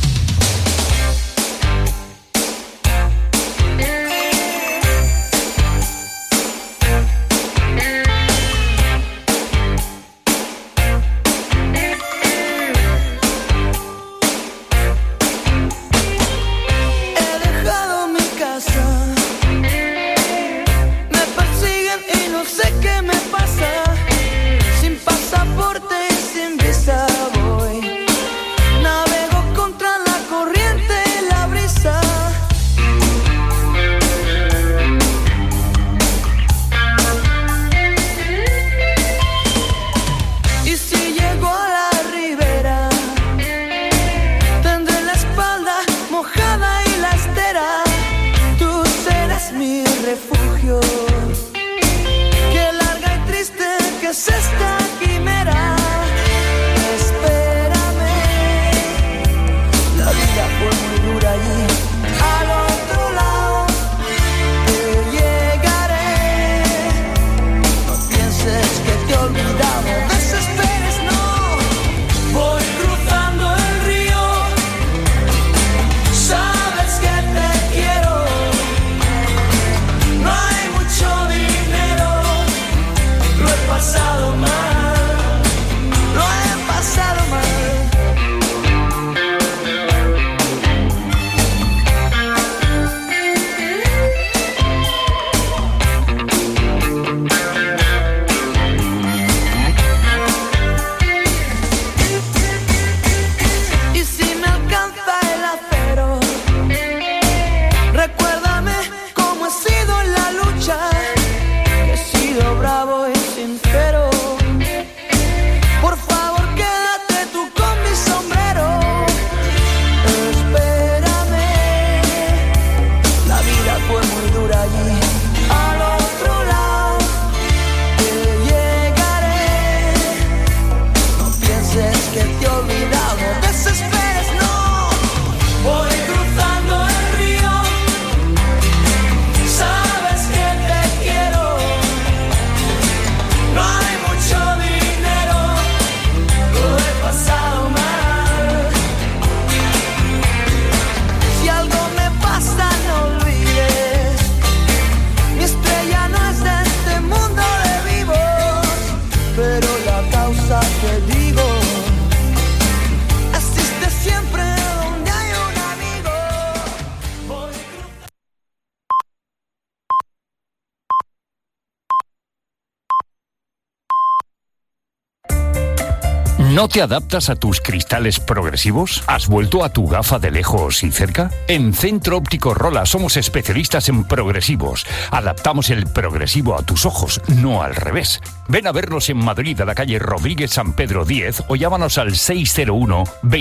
A: ¿No te adaptas a tus cristales progresivos? ¿Has vuelto a tu gafa de lejos y cerca? En Centro Óptico Rola somos especialistas en progresivos. Adaptamos el progresivo a tus ojos, no al revés. Ven a vernos en Madrid, a la calle Rodríguez San Pedro 10, o llámanos al 601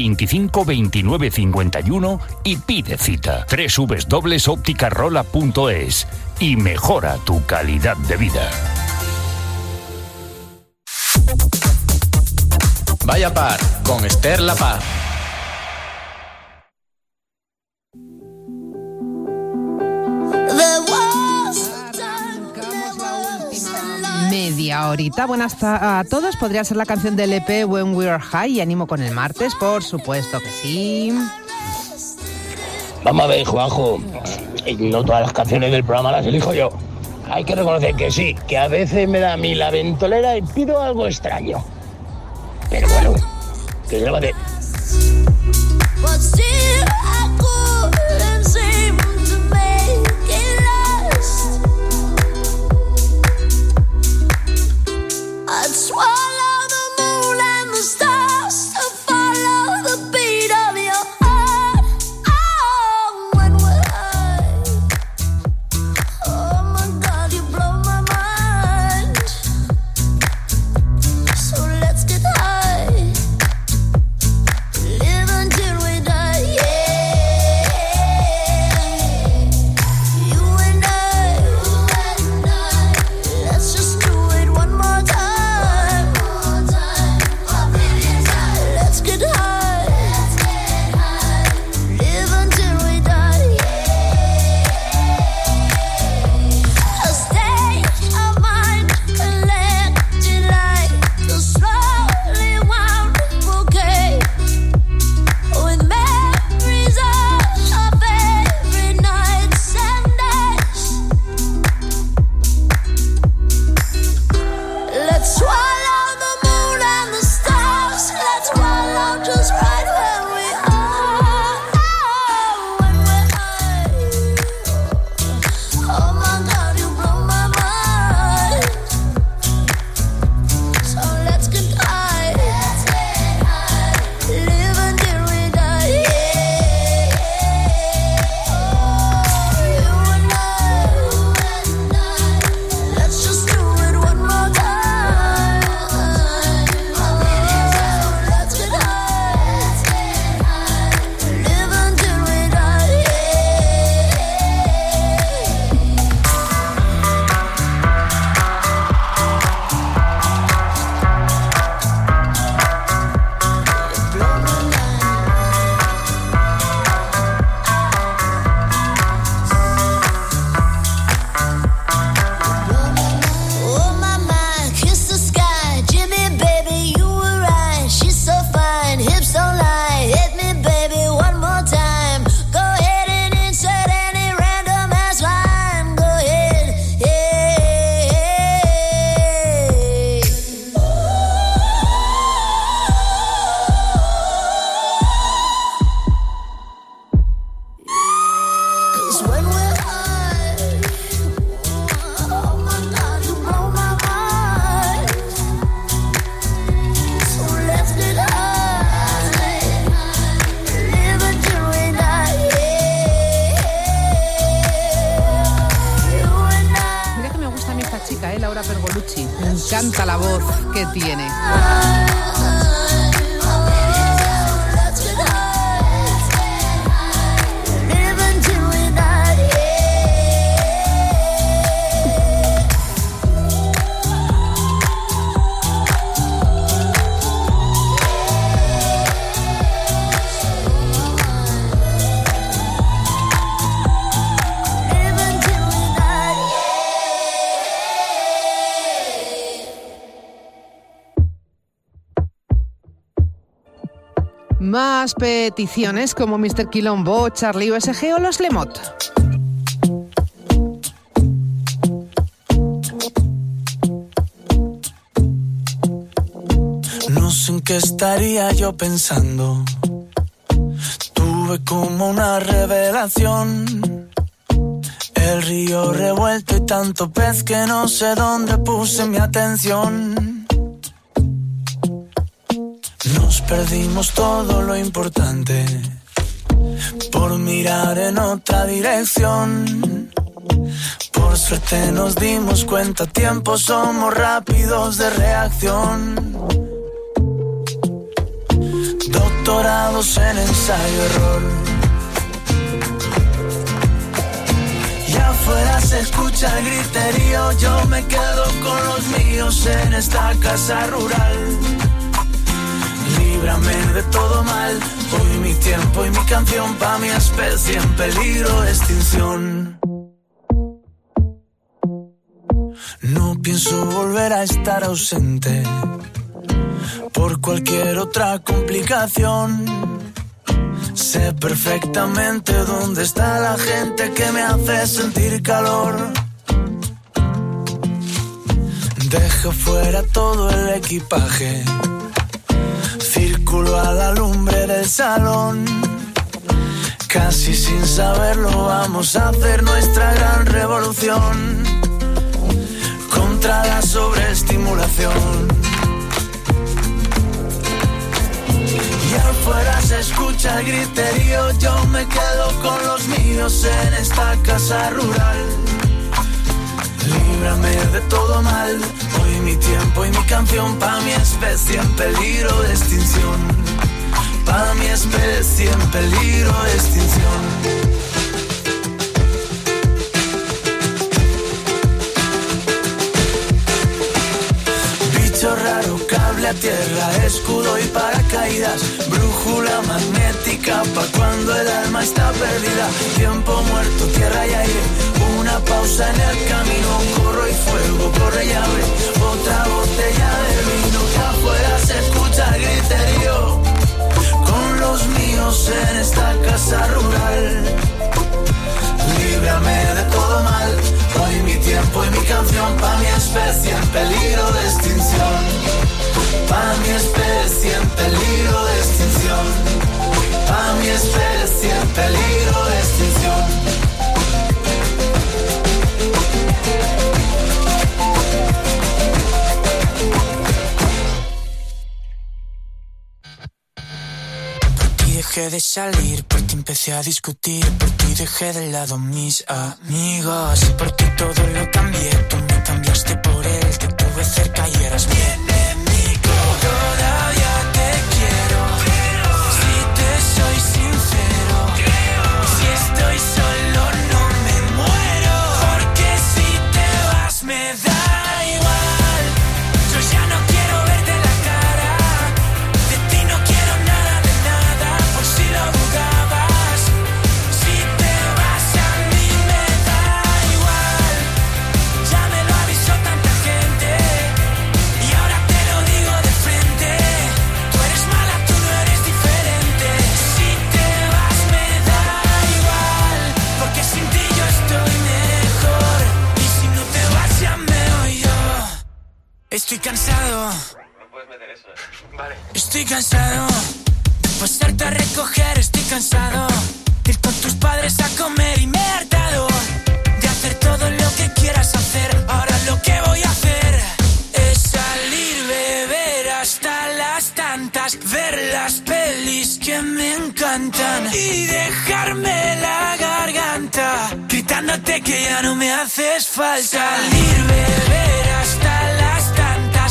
A: 25 29 51 y pide cita. www.opticarola.es y mejora tu calidad de vida.
H: Vaya par con Esther La Paz.
J: Media horita. Buenas a todos. Podría ser la canción del EP When We're High y animo con el martes, por supuesto que sí.
L: Vamos a ver, Juanjo, no todas las canciones del programa las elijo yo. Hay que reconocer que sí, que a veces me da a mí la ventolera y pido algo extraño. Pero bueno, que se le va a hacer.
J: encanta la voz que tiene. Más peticiones como Mr. Quilombo, Charlie USG o los Lemot.
D: No sé en qué estaría yo pensando. Tuve como una revelación. El río revuelto y tanto pez que no sé dónde puse mi atención. Nos perdimos todo lo importante por mirar en otra dirección. Por suerte nos dimos cuenta a tiempo, somos rápidos de reacción. Doctorados en ensayo-error. Y afuera se escucha el griterío, yo me quedo con los míos en esta casa rural. Líbrame de todo mal, hoy mi tiempo y mi canción pa' mi especie en peligro de extinción. No pienso volver a estar ausente por cualquier otra complicación. Sé perfectamente dónde está la gente que me hace sentir calor. Dejo fuera todo el equipaje, círculo a la lumbre del salón. Casi sin saberlo vamos a hacer nuestra gran revolución contra la sobreestimulación. Y afuera se escucha el griterío, yo me quedo con los míos en esta casa rural. Líbrame de todo mal, hoy mi tiempo y mi canción pa' mi especie en peligro de extinción. Pa' mi especie en peligro de extinción. Raro, cable a tierra, escudo y paracaídas, brújula magnética pa' cuando el alma está perdida. Tiempo muerto, tierra y aire, una pausa en el camino, corro y fuego, corre y abre otra botella de vino. Que afuera se escucha el griterío, con los míos en esta casa rural. Líbrame de todo mal, hoy mi tiempo y mi canción pa' mi especie en peligro de extinción. Pa' mi especie en peligro de extinción. Pa' mi especie en peligro de extinción. Dejé de salir, por ti empecé a discutir, por ti dejé de lado mis amigos, por ti todo lo cambié, tú me cambiaste por él, te tuve cerca y eras mi enemigo. Todavía te quiero, si te soy sincero, si estoy solo no me muero, porque si te vas me da igual, yo ya no quiero verte la cara, de ti no quiero nada de nada. Si lo dudabas, si te vas a mí me da igual. Ya me lo avisó tanta gente y ahora te lo digo de frente. Tú eres mala, tú no eres diferente. Si te vas me da igual, porque sin ti yo estoy mejor. Y si no te vas ya me voy yo. Estoy cansado. No puedes meter eso, Vale. Estoy cansado. Pasarte a recoger, estoy cansado de ir con tus padres a comer y me he hartado de hacer todo lo que quieras hacer. Ahora lo que voy a hacer es salir, beber hasta las tantas, ver las pelis que me encantan y dejarme la garganta gritándote que ya no me haces falta. Salir, beber hasta las tantas,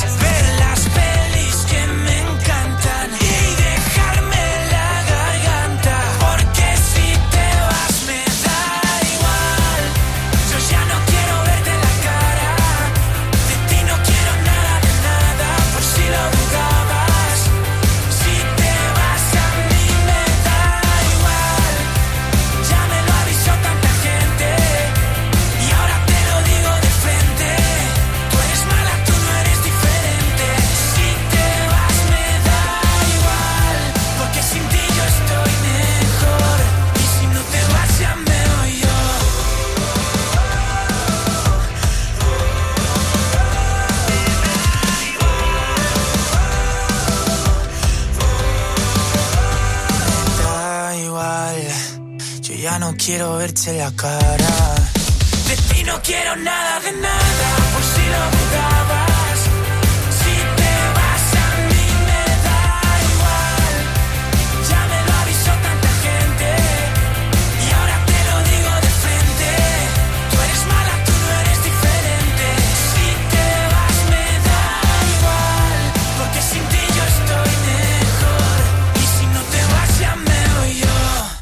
D: ya no quiero verte la cara. De ti no quiero nada de nada, por si lo dudabas. Si te vas a mí me da igual. Ya me lo avisó tanta gente y ahora te lo digo de frente. Tú eres mala, tú no eres diferente. Si te vas me da igual, porque sin ti yo estoy mejor. Y si no te vas ya me voy yo.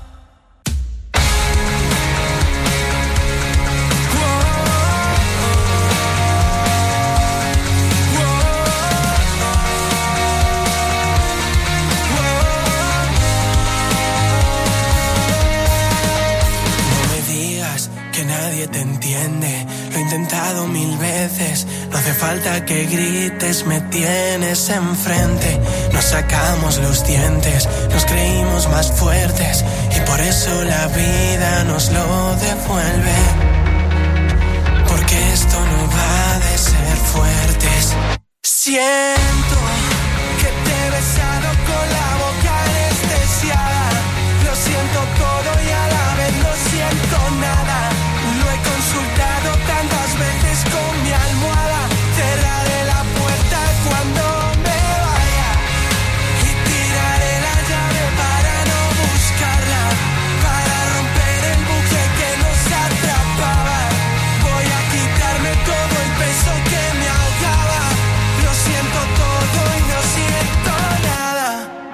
D: Nadie te entiende, lo he intentado 1000 veces. No hace falta que grites, me tienes enfrente. Nos sacamos los dientes, nos creímos más fuertes y por eso la vida nos lo devuelve. Porque esto no va de ser fuertes. Siento que te he besado con la boca anestesiada. Lo siento todo y a la vez no siento nada. Consultado tantas veces con mi almohada. Cerraré la puerta cuando me vaya y tiraré la llave para no buscarla, para romper el bucle que nos atrapaba. Voy a quitarme todo el peso que me ahogaba. Lo siento todo y no siento nada.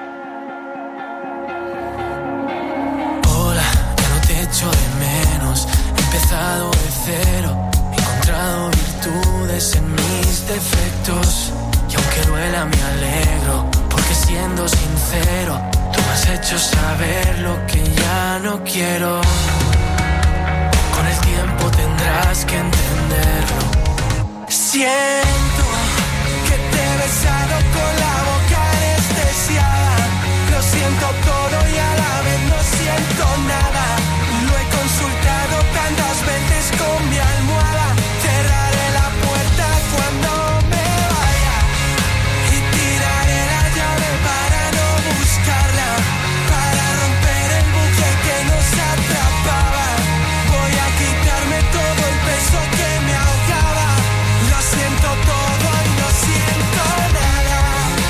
D: Hola, ya no te echo de menos. Empezado de cero, he encontrado virtudes en mis defectos. Y aunque duela me alegro, porque siendo sincero, tú me has hecho saber lo que ya no quiero. Con el tiempo tendrás que entenderlo. Siento que te he besado con la boca anestesiada. Lo siento todo y a la vez no siento nada. Lo he consultado tantas veces con mi almohada. Cerraré la puerta cuando me vaya y tiraré la llave para no buscarla, para romper el bucle que nos atrapaba. Voy a quitarme todo el peso que me ahogaba. Lo siento todo y no siento nada.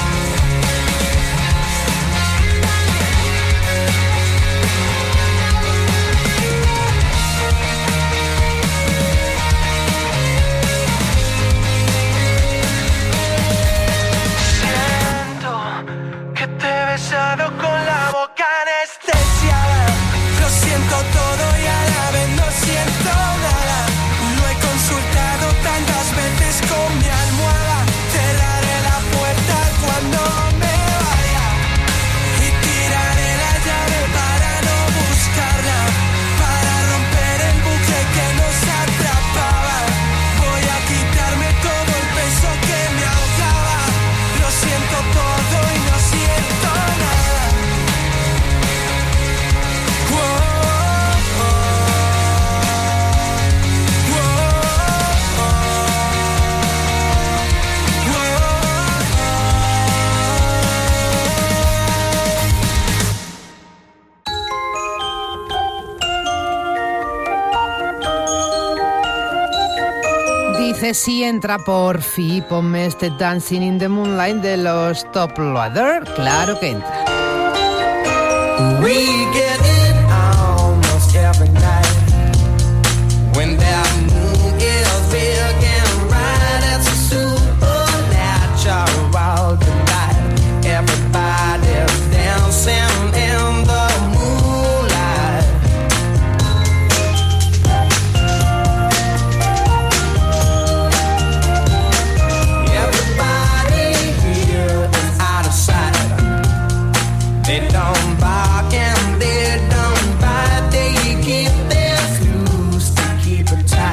D: Con la boca anestesiada. Lo siento todo y a la vez no siento nada. Lo he consultado tantas veces con mi almohada. Cerraré la puerta cuando me vaya y tiraré la llave para no buscarla, para romper el bucle que nos atrapaba. Voy a quitarme todo el peso que me ahogaba. Lo siento todo y no siento nada.
J: Dice si entra por fin, ponme este Dancing in the Moonlight de los Top Loader. Claro que entra.
E: We get it almost every night when that moon is big and bright. It's a supernatural delight. Everybody's dancing in the moonlight. Everybody here is out of sight. They don't bark and they don't bite. They keep their fuse to keep it tight.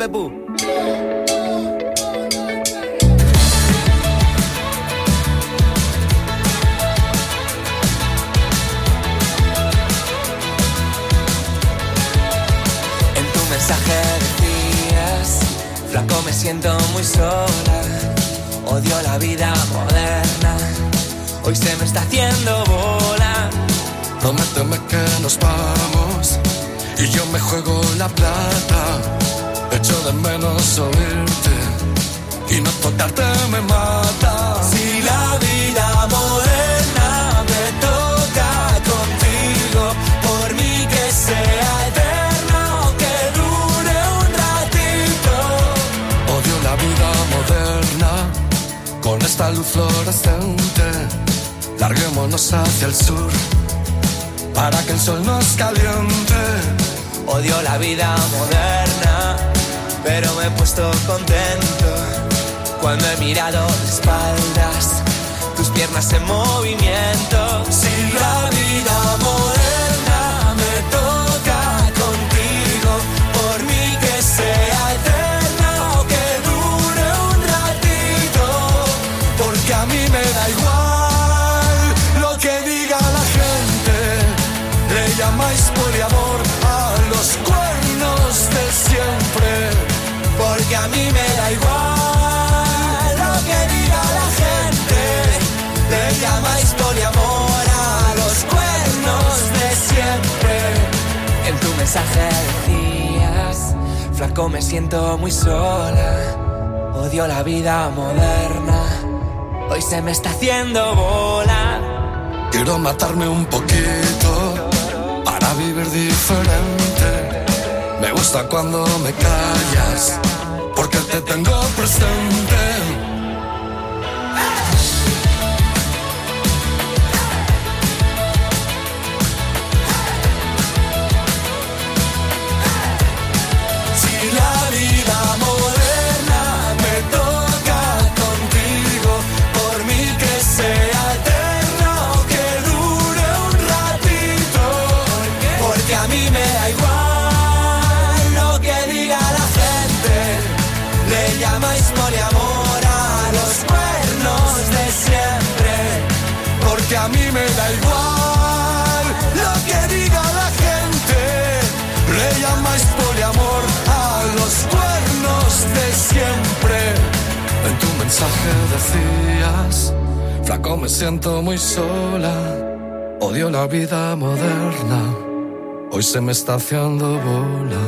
K: Pepu.
N: Mensaje decías, flaco me siento muy sola, odio la vida moderna, hoy se me está haciendo bola.
E: Prométeme que nos vamos y yo me juego la plata, echo de menos oírte y no tocarte me mata.
N: Si la vida moderna me toca contigo, por mí que sea eterna.
E: Con esta luz fluorescente, larguémonos hacia el sur, para que el sol nos caliente.
N: Odio la vida moderna, pero me he puesto contento cuando he mirado de espaldas, tus piernas en movimiento. Si la vida moderna me toca contigo, por mí que sea eterna.
E: A mí me da igual lo que diga la gente, le llamáis poliamor a los cuernos de siempre.
N: Porque a mí me da igual lo que diga la gente, le llamáis poliamor a los cuernos de siempre. En tu mensaje decías, flaco me siento muy sola, odio la vida moderna, hoy se me está haciendo bola.
E: Quiero matarme un poquito para vivir diferente. Me gusta cuando me callas, porque te tengo presente.
N: Si la vida moderna me toca contigo, por mí que sea eterno, que dure un ratito, porque a mí me da igual lo que diga la gente, le llamáis poliamor a los cuernos de siempre,
E: porque a mí me da igual lo que diga la gente, le llamáis poliamor a los cuernos de siempre. En tu mensaje decías, flaco me siento muy sola, odio la vida moderna, hoy se me está haciendo bola.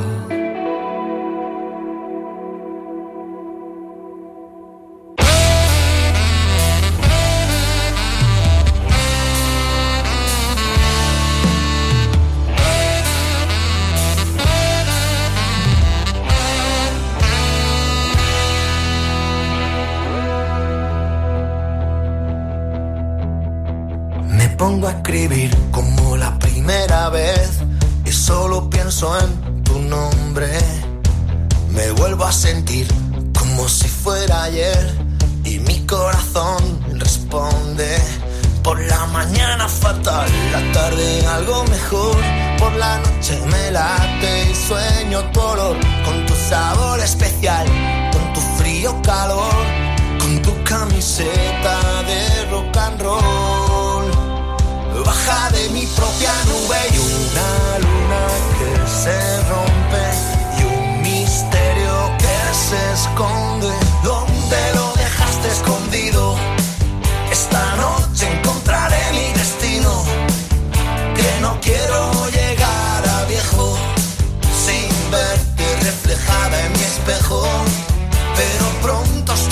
C: Pongo a escribir como la primera vez y solo pienso en tu nombre. Me vuelvo a sentir como si fuera ayer y mi corazón responde. Por la mañana fatal, la tarde algo mejor, por la noche me late y sueño tu olor, con tu sabor especial, con tu frío calor, con tu camiseta de rock and roll. Baja de mi propia nube y una luna que se rompe y un misterio que se esconde. ¿Dónde lo dejaste escondido? Esta noche encontraré mi destino, que no quiero llegar a viejo sin verte reflejada en mi espejo, pero pronto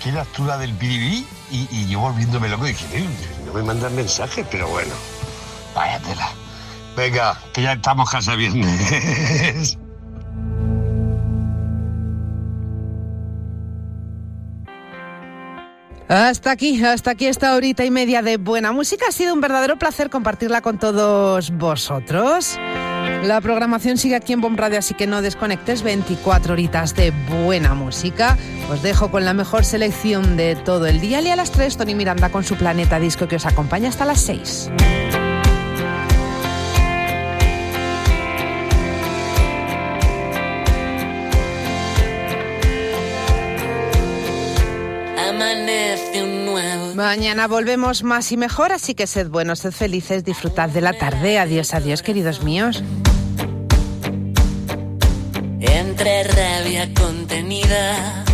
Q: qué lectura del piribí y yo volviéndome loco dije, no me mandan mensajes, pero bueno, vaya tela. Venga, que ya estamos casi viernes.
J: Hasta aquí esta horita y media de buena música. Ha sido un verdadero placer compartirla con todos vosotros. La programación sigue aquí en BOM Radio, así que no desconectes. 24 horitas de buena música. Os dejo con la mejor selección de todo el día. Y a las 3, Tony Miranda con su Planeta Disco, que os acompaña hasta las 6.
B: Amanece un nuevo.
J: Mañana volvemos más y mejor, así que sed buenos, sed felices, disfrutad de la tarde. Adiós, adiós, queridos míos.
B: Entre rabia contenida,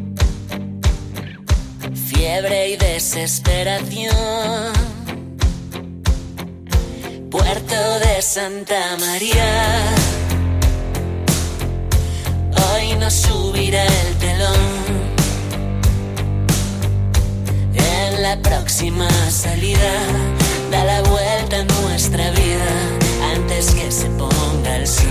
B: fiebre y desesperación, Puerto de Santa María, hoy nos subirá el telón. En la próxima salida, da la vuelta a nuestra vida antes que se ponga el sol.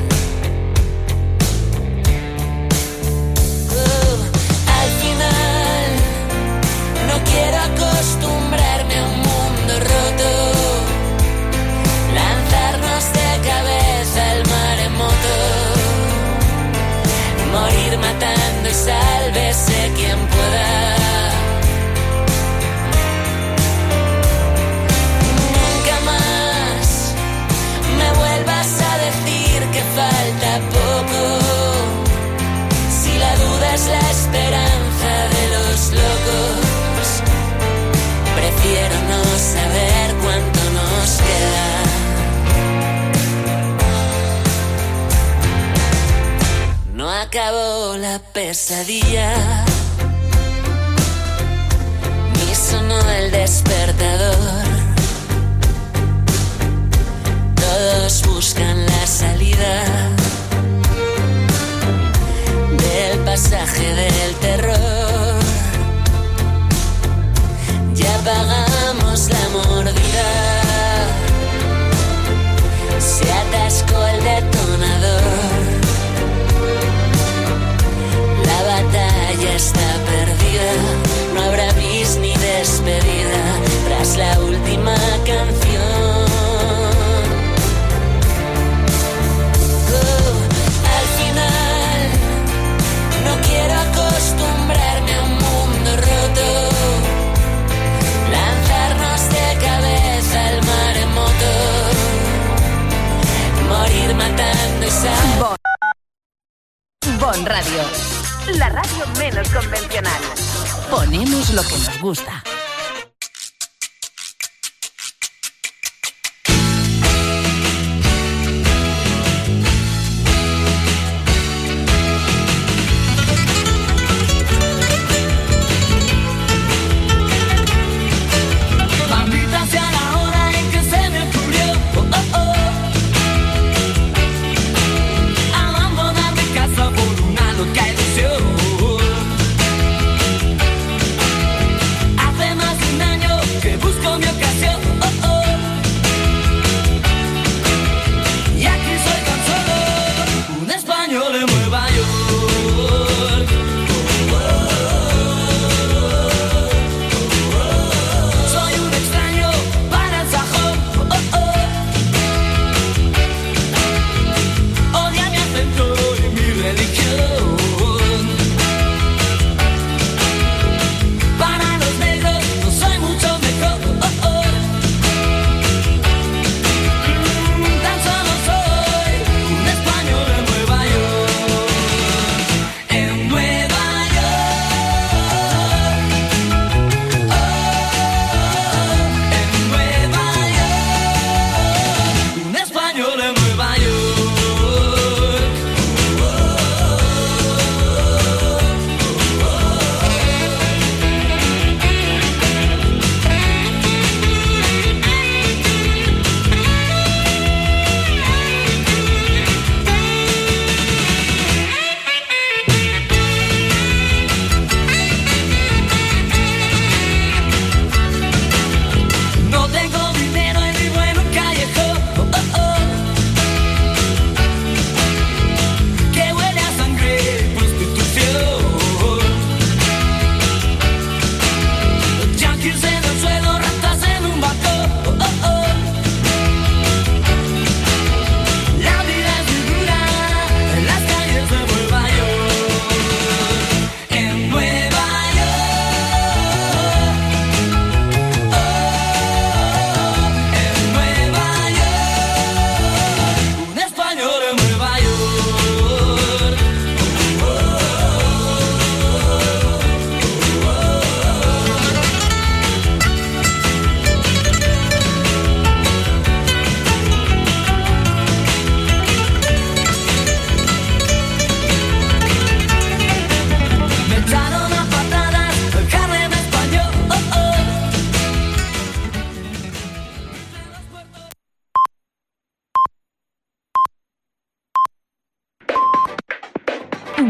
B: Al final, no quiero acostumbrarme a un mundo roto, lanzarnos de cabeza al maremoto, morir matando y sálvese quien pueda. Falta poco, si la duda es la esperanza de los locos, prefiero no saber cuánto nos queda. No acabó la pesadilla, ni sonó el despertador. Todos buscan la salida del pasaje del terror. Ya pagamos la mordida, se atascó el detonador. La batalla está perdida, no habrá bis ni despedida tras la última canción. Quiero acostumbrarme a un mundo roto, lanzarnos de cabeza al maremoto, morir matando y sal.
R: Bon Radio, la radio menos convencional. Ponemos lo que nos gusta.
E: Hace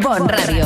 R: Bon Radio.